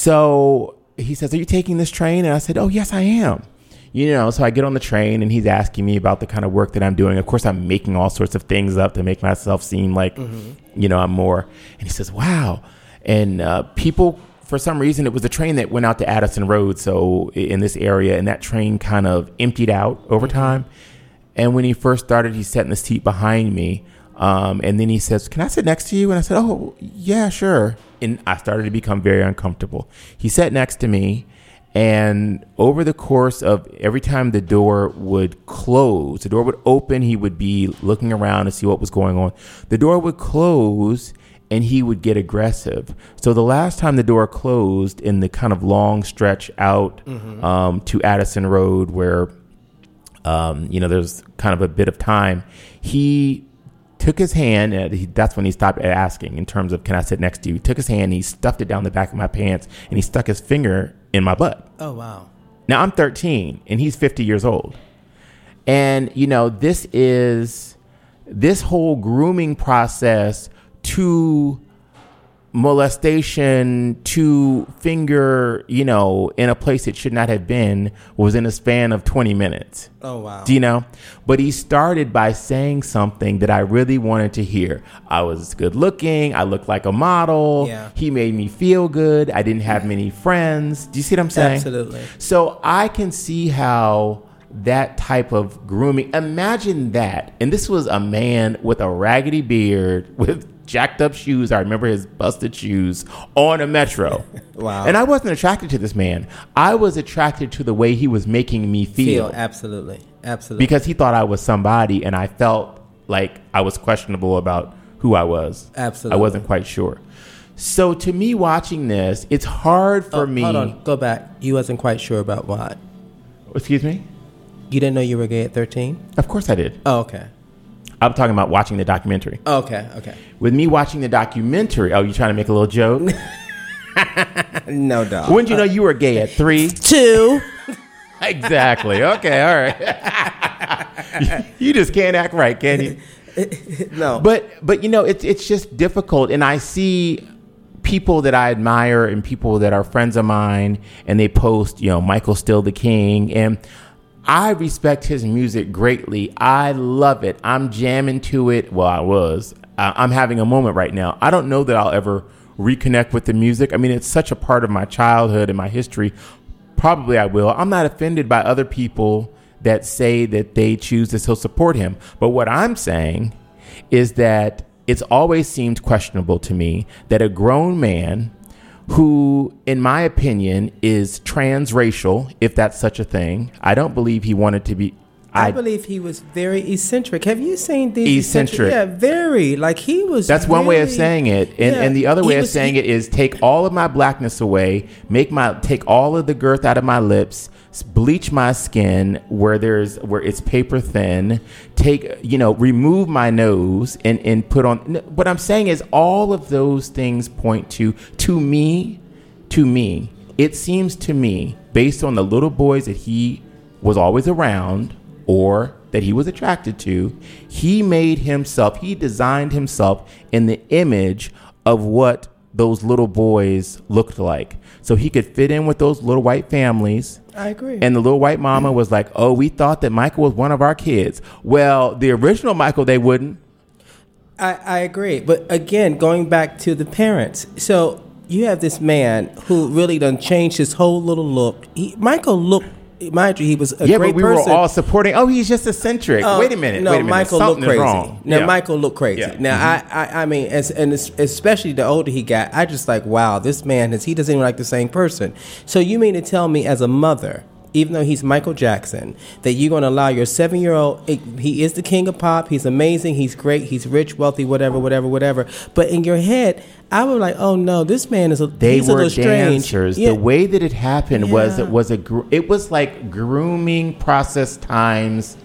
So he says, are you taking this train? And I said, oh, yes, I am. You know, so I get on the train, and he's asking me about the kind of work that I'm doing. Of course, I'm making all sorts of things up to make myself seem like, mm-hmm. you know, I'm more. And he says, wow. And uh, people, for some reason, it was a train that went out to Addison Road, so in this area, and that train kind of emptied out over time. And when he first started, he sat in the seat behind me, um, and then he says, can I sit next to you? And I said, oh, yeah, sure. And I started to become very uncomfortable. He sat next to me, and over the course of every time the door would close, the door would open, he would be looking around to see what was going on. The door would close, and he would get aggressive. So the last time the door closed in the kind of long stretch out mm-hmm. um, to Addison Road where, um, you know, there's kind of a bit of time, he took his hand, and he, that's when he stopped asking in terms of, can I sit next to you? He took his hand, and he stuffed it down the back of my pants, and he stuck his finger in my butt. Oh, wow. Now, I'm thirteen, and he's fifty years old. And, you know, this is, this whole grooming process to molestation to finger, you know, in a place it should not have been was in a span of twenty minutes. Oh, wow. Do you know? But he started by saying something that I really wanted to hear. I was good looking. I looked like a model. Yeah. He made me feel good. I didn't have many friends. Do you see what I'm saying? Absolutely. So I can see how that type of grooming, imagine that. And this was a man with a raggedy beard, with jacked up shoes. I remember his busted shoes on a Metro. Wow. And I wasn't attracted to this man. I was attracted to the way he was making me feel. Feel, absolutely. Absolutely. Because he thought I was somebody, and I felt like I was questionable about who I was. Absolutely. I wasn't quite sure. So to me, watching this, it's hard for oh, me. Hold on. Go back. You wasn't quite sure about what? Excuse me? You didn't know you were gay at thirteen? Of course I did. Oh, okay. I'm talking about watching the documentary. Oh, okay, okay. With me watching the documentary, oh, you trying to make a little joke? No, dog. When did you know you were gay at three? Two. Exactly. Okay, all right. You just can't act right, can you? No. But but you know, it's it's just difficult, and I see people that I admire and people that are friends of mine, and they post, you know, Michael's still the king, and I respect his music greatly. I love it. I'm jamming to it. Well, I was. Uh, I'm having a moment right now. I don't know that I'll ever reconnect with the music. I mean, it's such a part of my childhood and my history. Probably I will. I'm not offended by other people that say that they choose to still support him. But what I'm saying is that it's always seemed questionable to me that a grown man who, in my opinion, is transracial, if that's such a thing. I don't believe he wanted to be. I, I believe he was very eccentric. Have you seen these eccentric? Yeah, very. Like he was. That's one really, way of saying it, and yeah, and the other way of was, saying he, it is take all of my blackness away, make my take all of the girth out of my lips, bleach my skin where there's where it's paper thin, take you know remove my nose and and put on. What I'm saying is all of those things point to to me, to me. It seems to me, based on the little boys that he was always around or that he was attracted to, he made himself, he designed himself in the image of what those little boys looked like. So he could fit in with those little white families. I agree. And the little white mama was like, oh, we thought that Michael was one of our kids. Well, the original Michael, they wouldn't. I, I agree. But again, going back to the parents. So you have this man who really done changed his whole little look. He, Michael looked, mind you, he was a yeah, great but we person. were all supporting. Oh, he's just eccentric. Uh, wait a minute. No, wait a minute. Michael Something looked crazy. is wrong. Now, yeah. Michael looked crazy. Yeah. Now, Mm-hmm. I, I, I mean, as, and especially the older he got, I just like, wow, this man is, he doesn't even like the same person. So you mean to tell me as a mother, even though he's Michael Jackson, that you're going to allow your seven-year-old, he is the king of pop, he's amazing, he's great, he's rich, wealthy, whatever, whatever, whatever. But in your head, I was like, oh no, this man is a, they he's were a little strange. dancers. Yeah. The way that it happened Yeah. was it was a gr- it was like grooming process times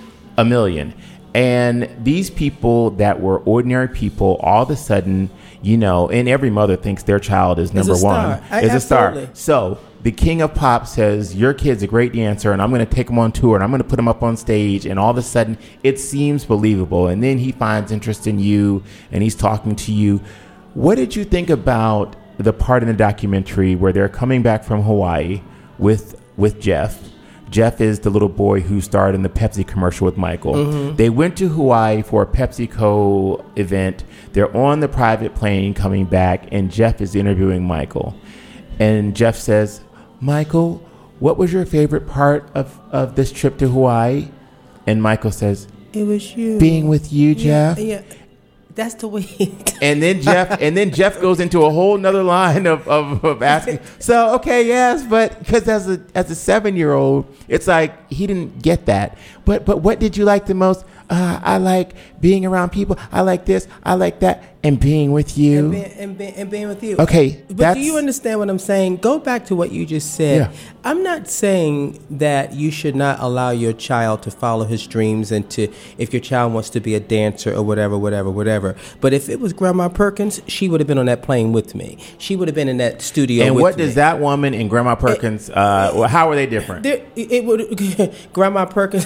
a million. And these people that were ordinary people, all of a sudden, you know, and every mother thinks their child is number Is a one, star. I- is a star. absolutely. So the king of pop says, your kid's a great dancer, and I'm going to take him on tour, and I'm going to put him up on stage, and all of a sudden, it seems believable. And then he finds interest in you, and he's talking to you. What did you think about the part in the documentary where they're coming back from Hawaii with with Jeff? Jeff is the little boy who starred in the Pepsi commercial with Michael. Mm-hmm. They went to Hawaii for a PepsiCo event. They're on the private plane coming back, and Jeff is interviewing Michael. And Jeff says, Michael, what was your favorite part of, of this trip to Hawaii? And Michael says, it was you. Being with you, Yeah, Jeff. yeah. That's the way he And then Jeff and then Jeff goes into a whole nother line of, of, of asking. So, okay, yes, but because as a as a seven year old, it's like he didn't get that. But but what did you like the most? Uh, I like being around people. I like this. I like that. And being with you. And being, and, being, and being with you. Okay. But do you understand what I'm saying? Go back to what you just said. Yeah. I'm not saying that you should not allow your child to follow his dreams and to, if your child wants to be a dancer or whatever, whatever, whatever. But if it was Grandma Perkins, she would have been on that plane with me. She would have been in that studio and with me. what does that woman and Grandma Perkins, uh, well, how are they different? There, it would Grandma Perkins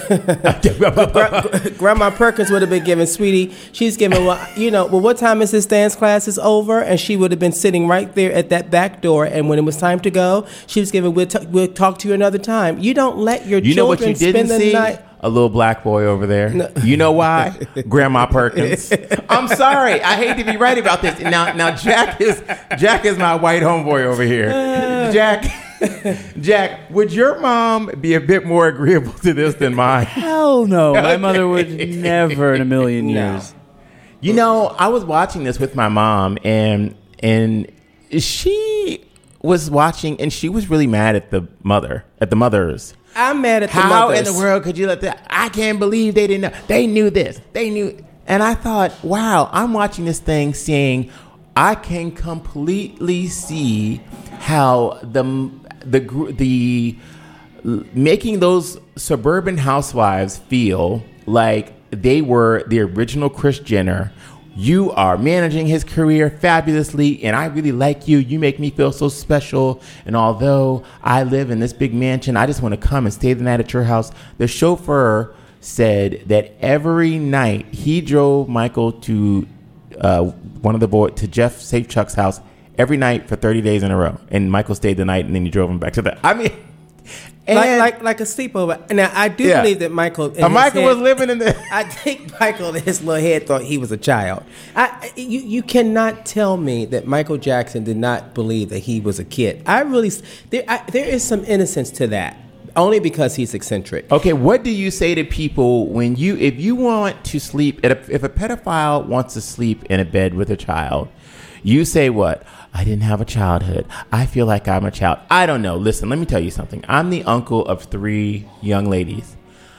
Grandma Perkins would have been giving Sweetie, she's giving, well, you know, well, what time is this dance class is over? And she would have been sitting right there at that back door, and when it was time to go, she was giving, we'll, t- we'll talk to you another time. You don't let your you know what children you didn't spend the see? night. A little black boy over there. No. You know why? Grandma Perkins. I'm sorry. I hate to be right about this. Now, now Jack is Jack is my white homeboy over here. Jack, Jack, would your mom be a bit more agreeable to this than mine? Hell no. My mother would never in a million years. No. You know, I was watching this with my mom, and and she was watching, and she was really mad at the mother, at the mothers. I'm mad at the How mothers. in the world could you let that? I can't believe they didn't know. They knew this. They knew. And I thought, wow, I'm watching this thing saying, I can completely see how the the the making those suburban housewives feel like they were the original Kris Jenner. You are managing his career fabulously, and I really like you. You make me feel so special. And although I live in this big mansion, I just want to come and stay the night at your house. The chauffeur said that every night he drove Michael to uh, one of the boys, to Jeff Safechuck's house every night for thirty days in a row. And Michael stayed the night, and then he drove him back to the. I mean. And like, like like a sleepover. Now I do yeah. believe that Michael. Uh, Michael head, was living in the. I think Michael in his little head thought he was a child. I you you cannot tell me that Michael Jackson did not believe that he was a kid. I really there I, there is some innocence to that. Only because he's eccentric. Okay, what do you say to people when you if you want to sleep if a pedophile wants to sleep in a bed with a child? You say what? I didn't have a childhood. I feel like I'm a child. I don't know. Listen, let me tell you something. I'm the uncle of three young ladies.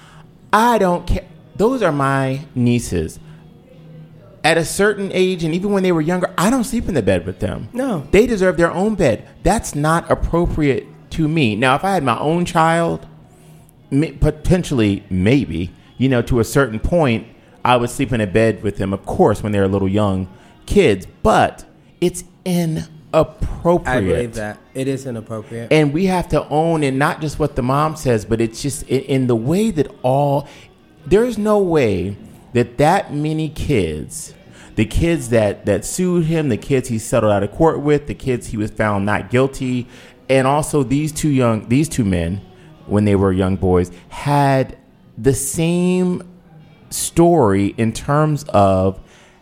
I don't care. Those are my nieces. At a certain age, and even when they were younger, I don't sleep in the bed with them. No. They deserve their own bed. That's not appropriate to me. Now, if I had my own child, potentially, maybe, you know, to a certain point, I would sleep in a bed with them, of course, when they're little young kids. But it's inappropriate. I believe that. It is inappropriate. And we have to own, and not just what the mom says, but it's just in, in the way that all, there's no way that that many kids, the kids that, that sued him, the kids he settled out of court with, the kids he was found not guilty, and also these two young, these two men, when they were young boys, had the same story in terms of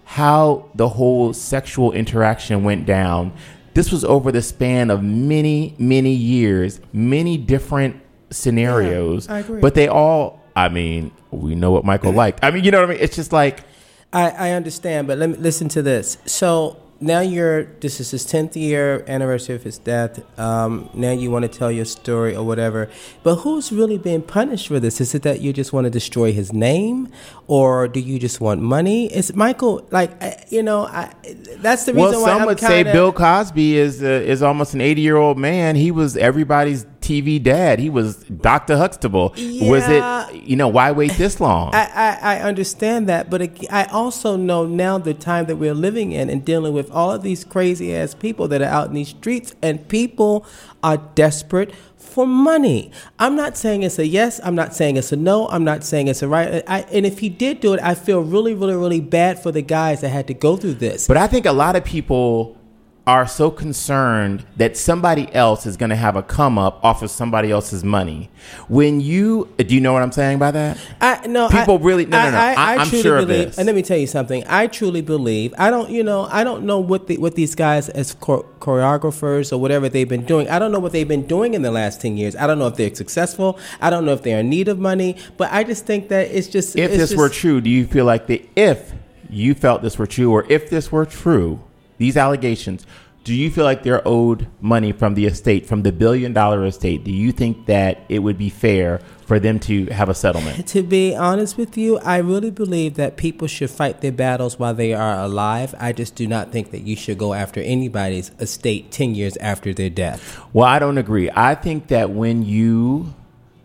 how the whole sexual interaction went down. This was over the span of many, many years, many different scenarios. Yeah, I agree. But they all, I mean, we know what Michael liked. I mean, you know what I mean? It's just like. I, I understand, but let me listen to this. So now you're, this is his tenth year anniversary of his death. Um, now you want to tell your story or whatever. But who's really being punished for this? Is it that you just want to destroy his name? Or do you just want money? Is Michael, like, you know, I, that's the reason well, why I'm some would kinda, say Bill Cosby is uh, is almost an eighty-year-old man. He was everybody's T V dad. He was Doctor Huxtable. Yeah. Was it, you know, why wait this long? I, I, I understand that, but it, I also know now the time that we're living in and dealing with all of these crazy ass people that are out in these streets, and people are desperate for money. I'm not saying it's a yes. I'm not saying it's a no. I'm not saying it's a right. I, and if he did do it, I feel really, really, really bad for the guys that had to go through this. But I think a lot of people are so concerned that somebody else is going to have a come up off of somebody else's money. When you, do you know what I'm saying by that? I no. People I, really no no no. I, I, I, I I'm truly sure of believe, this. and let me tell you something. I truly believe. I don't. You know. I don't know what the, what these guys as chor- choreographers or whatever they've been doing. I don't know what they've been doing in the last ten years. I don't know if they're successful. I don't know if they're in need of money. But I just think that it's just. If it's this just, were true, do you feel like the if you felt this were true, or if this were true, these allegations, do you feel like they're owed money from the estate, from the billion dollar estate? Do you think that it would be fair for them to have a settlement? To be honest with you, I really believe that people should fight their battles while they are alive. I just do not think that you should go after anybody's estate ten years after their death. Well, I don't agree. I think that when you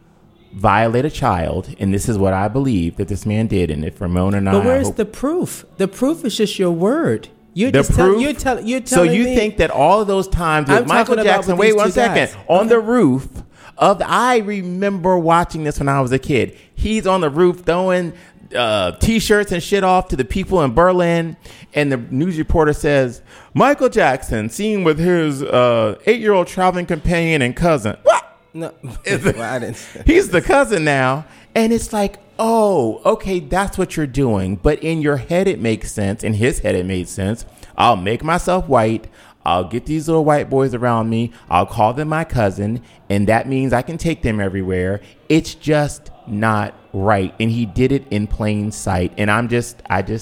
violate a child, and this is what I believe that this man did, and if Ramona and I... But where's hope, the proof? The proof is just your word. You're the just proof. Tell, you're, tell, you're so telling you me, think that all of those times with I'm Michael talking about Jackson? with Wait these one two second. guys. On Okay. the roof of the, I remember watching this when I was a kid. He's on the roof throwing uh, T-shirts and shit off to the people in Berlin, and the news reporter says Michael Jackson seen with his uh, eight-year-old traveling companion and cousin. What? No, well, I didn't. He's the cousin now, and it's like, oh, okay, that's what you're doing. But in your head, it makes sense. In his head, it made sense. I'll make myself white. I'll get these little white boys around me. I'll call them my cousin. And that means I can take them everywhere. It's just not right. And he did it in plain sight. And I'm just, I just,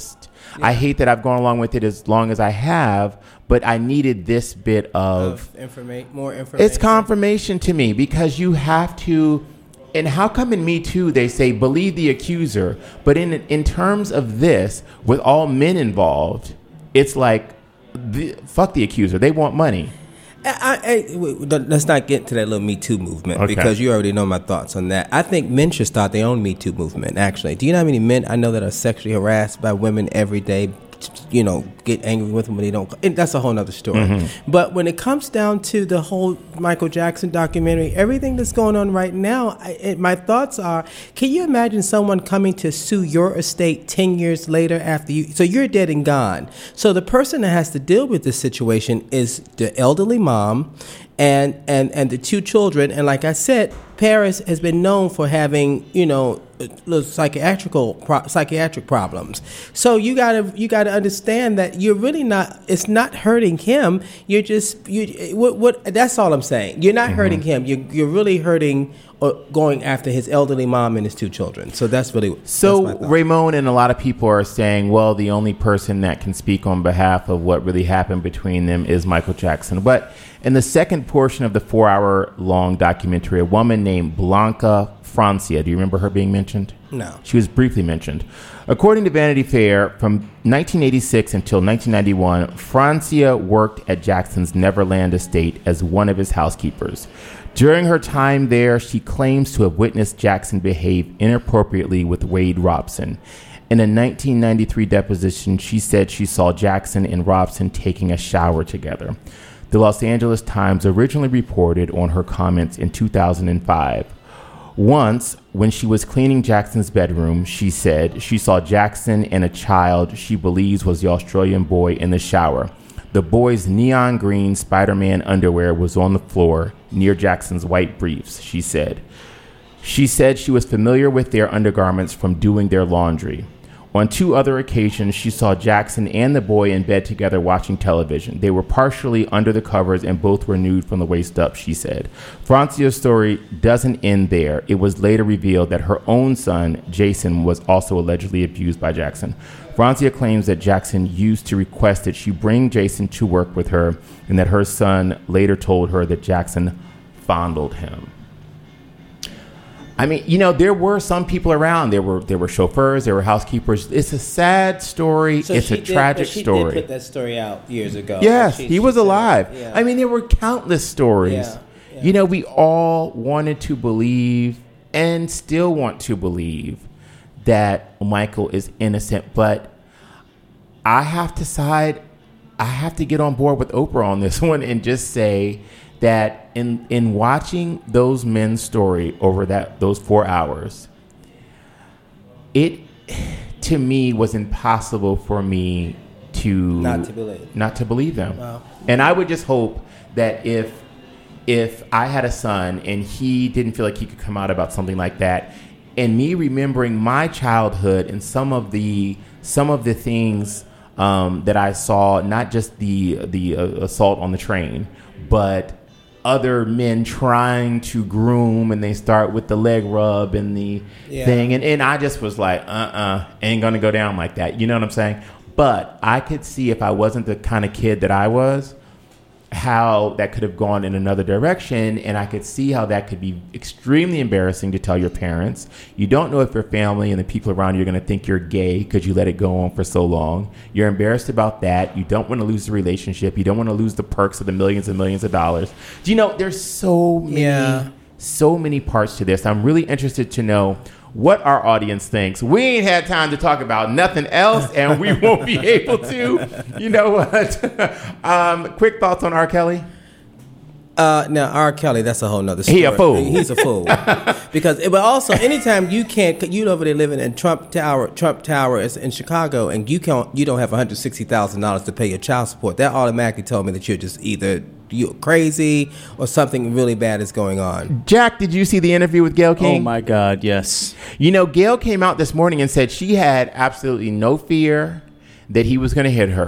I hate that I've gone along with it as long as I have, but I needed this bit of, of informa- more information. It's confirmation to me because you have to. And how come in Me Too they say believe the accuser, but in in terms of this, with all men involved, it's like the, fuck the accuser. They want money. I, I, wait, let's not get into that little Me Too movement Okay. because you already know my thoughts on that. I think men should start their own Me Too movement, actually. Do you know how many men I know that are sexually harassed by women every day, you know, get angry with them when they don't? And that's a whole other story. Mm-hmm. But when it comes down to the whole Michael Jackson documentary, everything that's going on right now, I, it, my thoughts are, can you imagine someone coming to sue your estate ten years later after you? So you're dead and gone. So the person that has to deal with this situation is the elderly mom and, and, and the two children. And like I said, Paris has been known for having, you know, little psychiatrical pro- psychiatric problems. So you gotta you gotta understand that you're really not. It's not hurting him. You're just you. What, what that's all I'm saying. You're not Mm-hmm. hurting him. You're you're really hurting or going after his elderly mom and his two children. So that's really So that's my thought. Ramon and a lot of people are saying, well, the only person that can speak on behalf of what really happened between them is Michael Jackson. But in the second portion of the four-hour-long documentary, a woman named Blanca Francia, do you remember her being mentioned? No. She was briefly mentioned. According to Vanity Fair, from nineteen eighty-six until nineteen ninety-one, Francia worked at Jackson's Neverland estate as one of his housekeepers. During her time there, she claims to have witnessed Jackson behave inappropriately with Wade Robson. In a nineteen ninety-three deposition, she said she saw Jackson and Robson taking a shower together. The Los Angeles Times originally reported on her comments in two thousand five. Once, when she was cleaning Jackson's bedroom, she said she saw Jackson and a child she believes was the Australian boy in the shower. The boy's neon green Spider-Man underwear was on the floor near Jackson's white briefs, she said. She said she was familiar with their undergarments from doing their laundry. On two other occasions, she saw Jackson and the boy in bed together watching television. They were partially under the covers and both were nude from the waist up, she said. Francia's story doesn't end there. It was later revealed that her own son, Jason, was also allegedly abused by Jackson. Francia claims that Jackson used to request that she bring Jason to work with her and that her son later told her that Jackson fondled him. I mean, you know, there were some people around. There were there were chauffeurs, there were housekeepers. It's a sad story. So it's she a did- tragic but she story. did put that story out years ago. Yes, She- he she was said- alive. yeah. I mean, there were countless stories. Yeah, yeah. You know, we all wanted to believe and still want to believe that Michael is innocent, but I have to side, I have to get on board with Oprah on this one and just say that in in watching those men's story over that those four hours, it to me was impossible for me to Not to believe. not to believe them. Wow. And I would just hope that if if I had a son and he didn't feel like he could come out about something like that, and me remembering my childhood and some of the some of the things um, that I saw, not just the the uh, assault on the train, but other men trying to groom, and they start with the leg rub and the Yeah. thing, and, and I just was like, uh-uh, ain't gonna go down like that. You know what I'm saying? But I could see, if I wasn't the kind of kid that I was, how that could have gone in another direction, and I could see how that could be extremely embarrassing to tell your parents. You don't know if your family and the people around you are going to think you're gay because you let it go on for so long. You're embarrassed about that. You don't want to lose the relationship. You don't want to lose the perks of the millions and millions of dollars. Do you know, there's so many, Yeah. so many parts to this. I'm really interested to know what our audience thinks. We ain't had time to talk about nothing else, and we won't be able to. You know what? um, quick thoughts on R. Kelly? Uh, now R. Kelly, that's a whole nother story. He a fool. He's a fool. Because, but also, anytime you can't, you over there living in Trump Tower, Trump Tower is in Chicago, and you can't, you don't have one hundred sixty thousand dollars to pay your child support. That automatically told me that you're just either you're crazy or something really bad is going on. Jack, did you see the interview with Gayle King? Oh my God, yes. You know, Gayle came out this morning and said she had absolutely no fear that he was going to hit her. She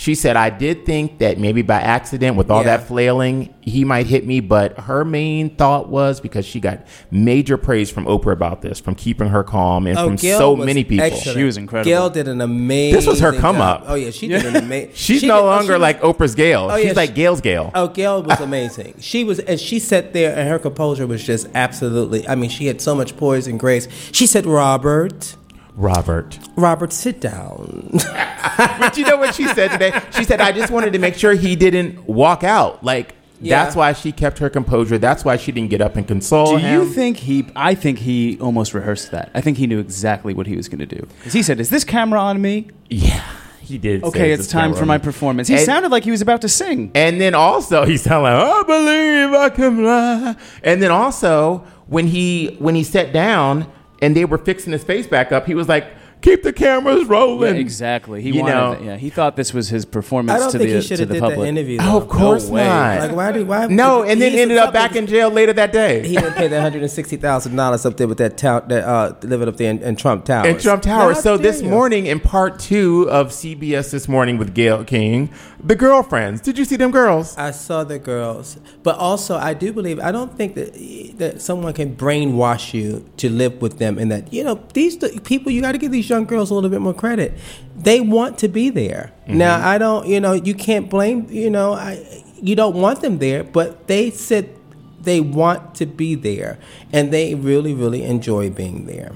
She said, I did think that maybe by accident with all Yeah. that flailing, he might hit me. But her main thought was because she got major praise from Oprah about this, from keeping her calm and Oh, from Gail so was many people. excellent. She was incredible. Gail did an amazing This was her come job. up. Oh, yeah. She did an amazing. She's no longer like Oprah's Gail. Oh, She's yeah, like she- Gail's Gail. Oh, Gail was amazing. She was, and she sat there, and her composure was just absolutely. I mean, she had so much poise and grace. She said, "Robert, Robert. Robert, sit down." But you know what she said today? She said, I just wanted to make sure he didn't walk out. Like, Yeah. that's why she kept her composure. That's why she didn't get up and console Do him. you think he? I think he almost rehearsed that. I think he knew exactly what he was going to do. Because he said, "Is this camera on me?" Yeah, he did. say, Okay, "Is it's this time camera for on my me?" performance. He And- sounded like he was about to sing. And then also he sounded like, I believe I can fly. And then also when he when he sat down and they were fixing his face back up, he was like, keep the cameras Yeah, rolling. exactly. He You wanted. know? that- yeah, he thought this was his performance I don't to think the he should to have the did public. that interview. Oh, though. of course No way. not. Like, why do why? No, and then he's ended a up back public- in jail later that day. He didn't pay that hundred and sixty thousand dollars up there with that town that uh living up there in, in Trump Towers. In Trump Tower. How So dare this you. morning in part two of C B S This Morning with Gail King, the girlfriends. Did you see them girls? I saw the girls, but also I do believe I don't think that that someone can brainwash you to live with them, and that you know these th- people you got to give these young girls a little bit more credit. They want to be there. Mm-hmm. Now I don't, you know, you can't blame, you know, I you don't want them there, but they said they want to be there, and they really, really enjoy being there.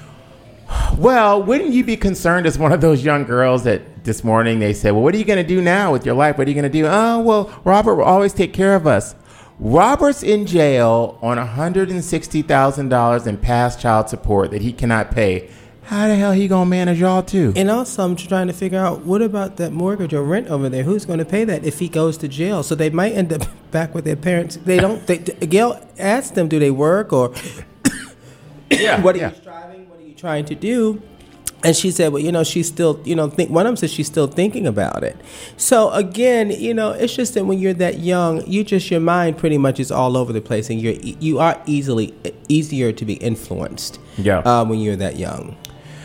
Well, wouldn't you be concerned as one of those young girls that this morning they said, well, what are you going to do now with your life? What are you going to do? Oh, well, Robert will always take care of us. Robert's in jail on one hundred sixty thousand dollars in past child support that he cannot pay. How the hell he going to manage y'all too? And also, I'm trying to figure out what about that mortgage or rent over there? Who's going to pay that if he goes to jail? So they might end up back with their parents. They don't. They, Gail asked them, do they work or Yeah, what are yeah. you striving? What are you trying to do? And she said, well, you know, she's still, you know, think. One of them said she's still thinking about it. So again, you know, it's just that when you're that young, you just your mind pretty much is all over the place, and you're you are easily easier to be influenced. Yeah. Uh, when you're that young.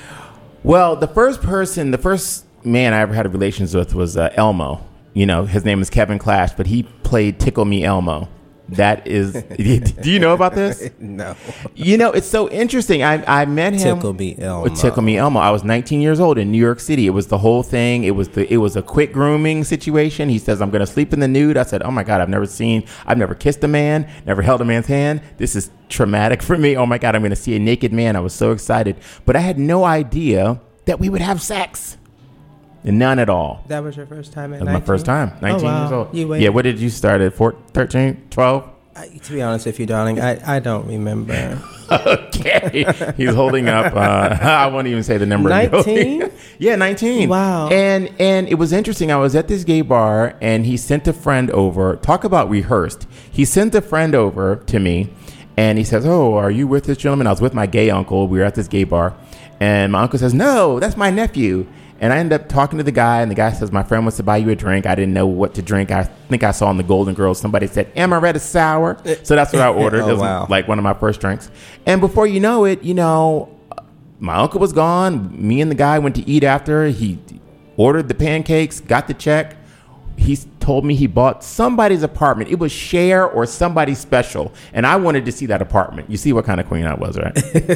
Well, the first person, the first man I ever had relations with was uh, Elmo. You know, his name is Kevin Clash, but he played Tickle Me Elmo. That is, do you know about this? No. You know, it's so interesting. I I met him. Tickle Me Elmo. Tickle Me Elmo. I was nineteen years old in New York City. It was the whole thing. It was the it was a quick grooming situation. He says, I'm going to sleep in the nude. I said, oh my God, I've never seen, I've never kissed a man, never held a man's hand. This is traumatic for me. Oh my God, I'm going to see a naked man. I was so excited. But I had no idea that we would have sex. None at all. That was your first time at That was my nineteen? first time. nineteen oh, wow. years old. You waited. Yeah, what did you start at? four, thirteen, twelve? I, to be honest with you, darling, I, I don't remember. Okay. He's holding up. Uh, I won't even say the number. nineteen? Yeah, nineteen. Wow. And and it was interesting. I was at this gay bar, and he sent a friend over. Talk about rehearsed. He sent a friend over to me, and he says, oh, are you with this gentleman? I was with my gay uncle. We were at this gay bar. And my uncle says, no, that's my nephew. And I end up talking to the guy, and the guy says, my friend wants to buy you a drink. I didn't know what to drink. I think I saw in the Golden Girls, somebody said, amaretto sour. So that's what I ordered. Oh, it was wow. like one of my first drinks. And before you know it, you know, my uncle was gone. Me and the guy went to eat after. He ordered the pancakes, got the check. He told me he bought somebody's apartment. It was Cher or somebody special. And I wanted to see that apartment. You see what kind of queen I was, right?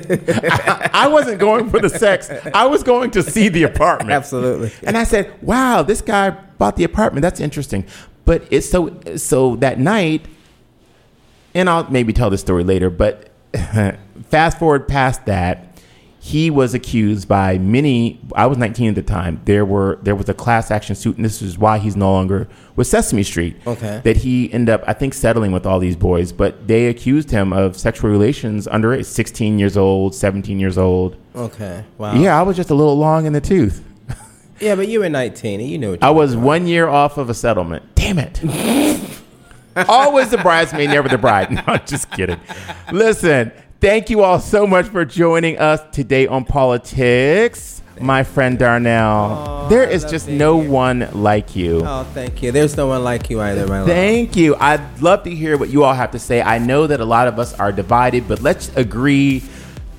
I, I wasn't going for the sex. I was going to see the apartment. Absolutely. And I said, wow, this guy bought the apartment. That's interesting. But it's so, so that night, and I'll maybe tell this story later, but fast forward past that, he was accused by many. I was nineteen at the time. There were there was a class action suit, and this is why he's no longer with Sesame Street. Okay. That he ended up, I think, settling with all these boys, but they accused him of sexual relations under sixteen years old, seventeen years old. Okay. Wow. Yeah, I was just a little long in the tooth. Yeah, but you were nineteen, and you knew what you I was one year off of a settlement. Damn it. Always the bridesmaid, never the bride. No, just kidding. Listen. Thank you all so much for joining us today on Politics, my friend Darnell. Oh, there I is love just being no here. one like you. Oh, thank you. There's no one like you either, my love. Thank you. I'd love to hear what you all have to say. I know that a lot of us are divided, but let's agree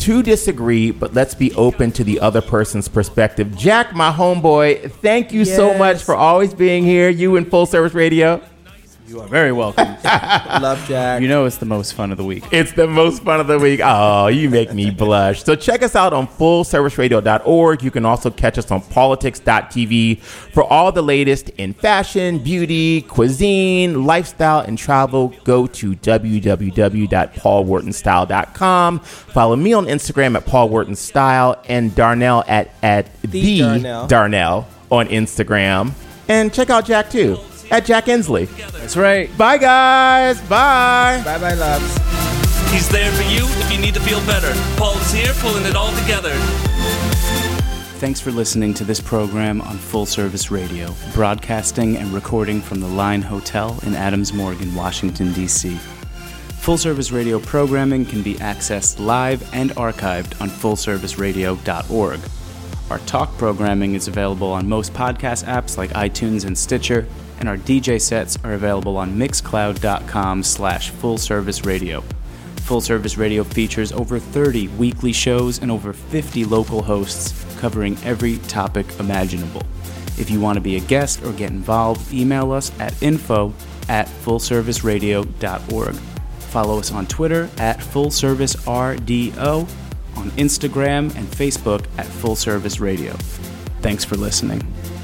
to disagree, but let's be open to the other person's perspective. Jack, my homeboy, thank you yes. so much for always being here. You in Full Service Radio. You are very welcome. Love Jack. You know it's the most fun of the week. It's the most fun of the week. Oh, you make me blush. So check us out on full service radio dot org. You can also catch us on politics dot t v for all the latest in fashion, beauty, cuisine, lifestyle, and travel. Go to w w w dot paul wharton style dot com. Follow me on Instagram at paul wharton style and Darnell at, at the, the Darnell. Darnell on Instagram. And check out Jack too. At Jack Inslee. That's right. Bye, guys. Bye. Bye-bye, loves. He's there for you if you need to feel better. Paul's here pulling it all together. Thanks for listening to this program on Full Service Radio, broadcasting and recording from the Line Hotel in Adams Morgan, Washington, D C Full Service Radio programming can be accessed live and archived on full service radio dot org. Our talk programming is available on most podcast apps like iTunes and Stitcher, and our D J sets are available on mixcloud dot com slash full service radio. Full Service Radio features over thirty weekly shows and over fifty local hosts covering every topic imaginable. If you want to be a guest or get involved, email us at info at full service radio dot org. Follow us on Twitter at full service r d o, on Instagram and Facebook at Full Service Radio. Thanks for listening.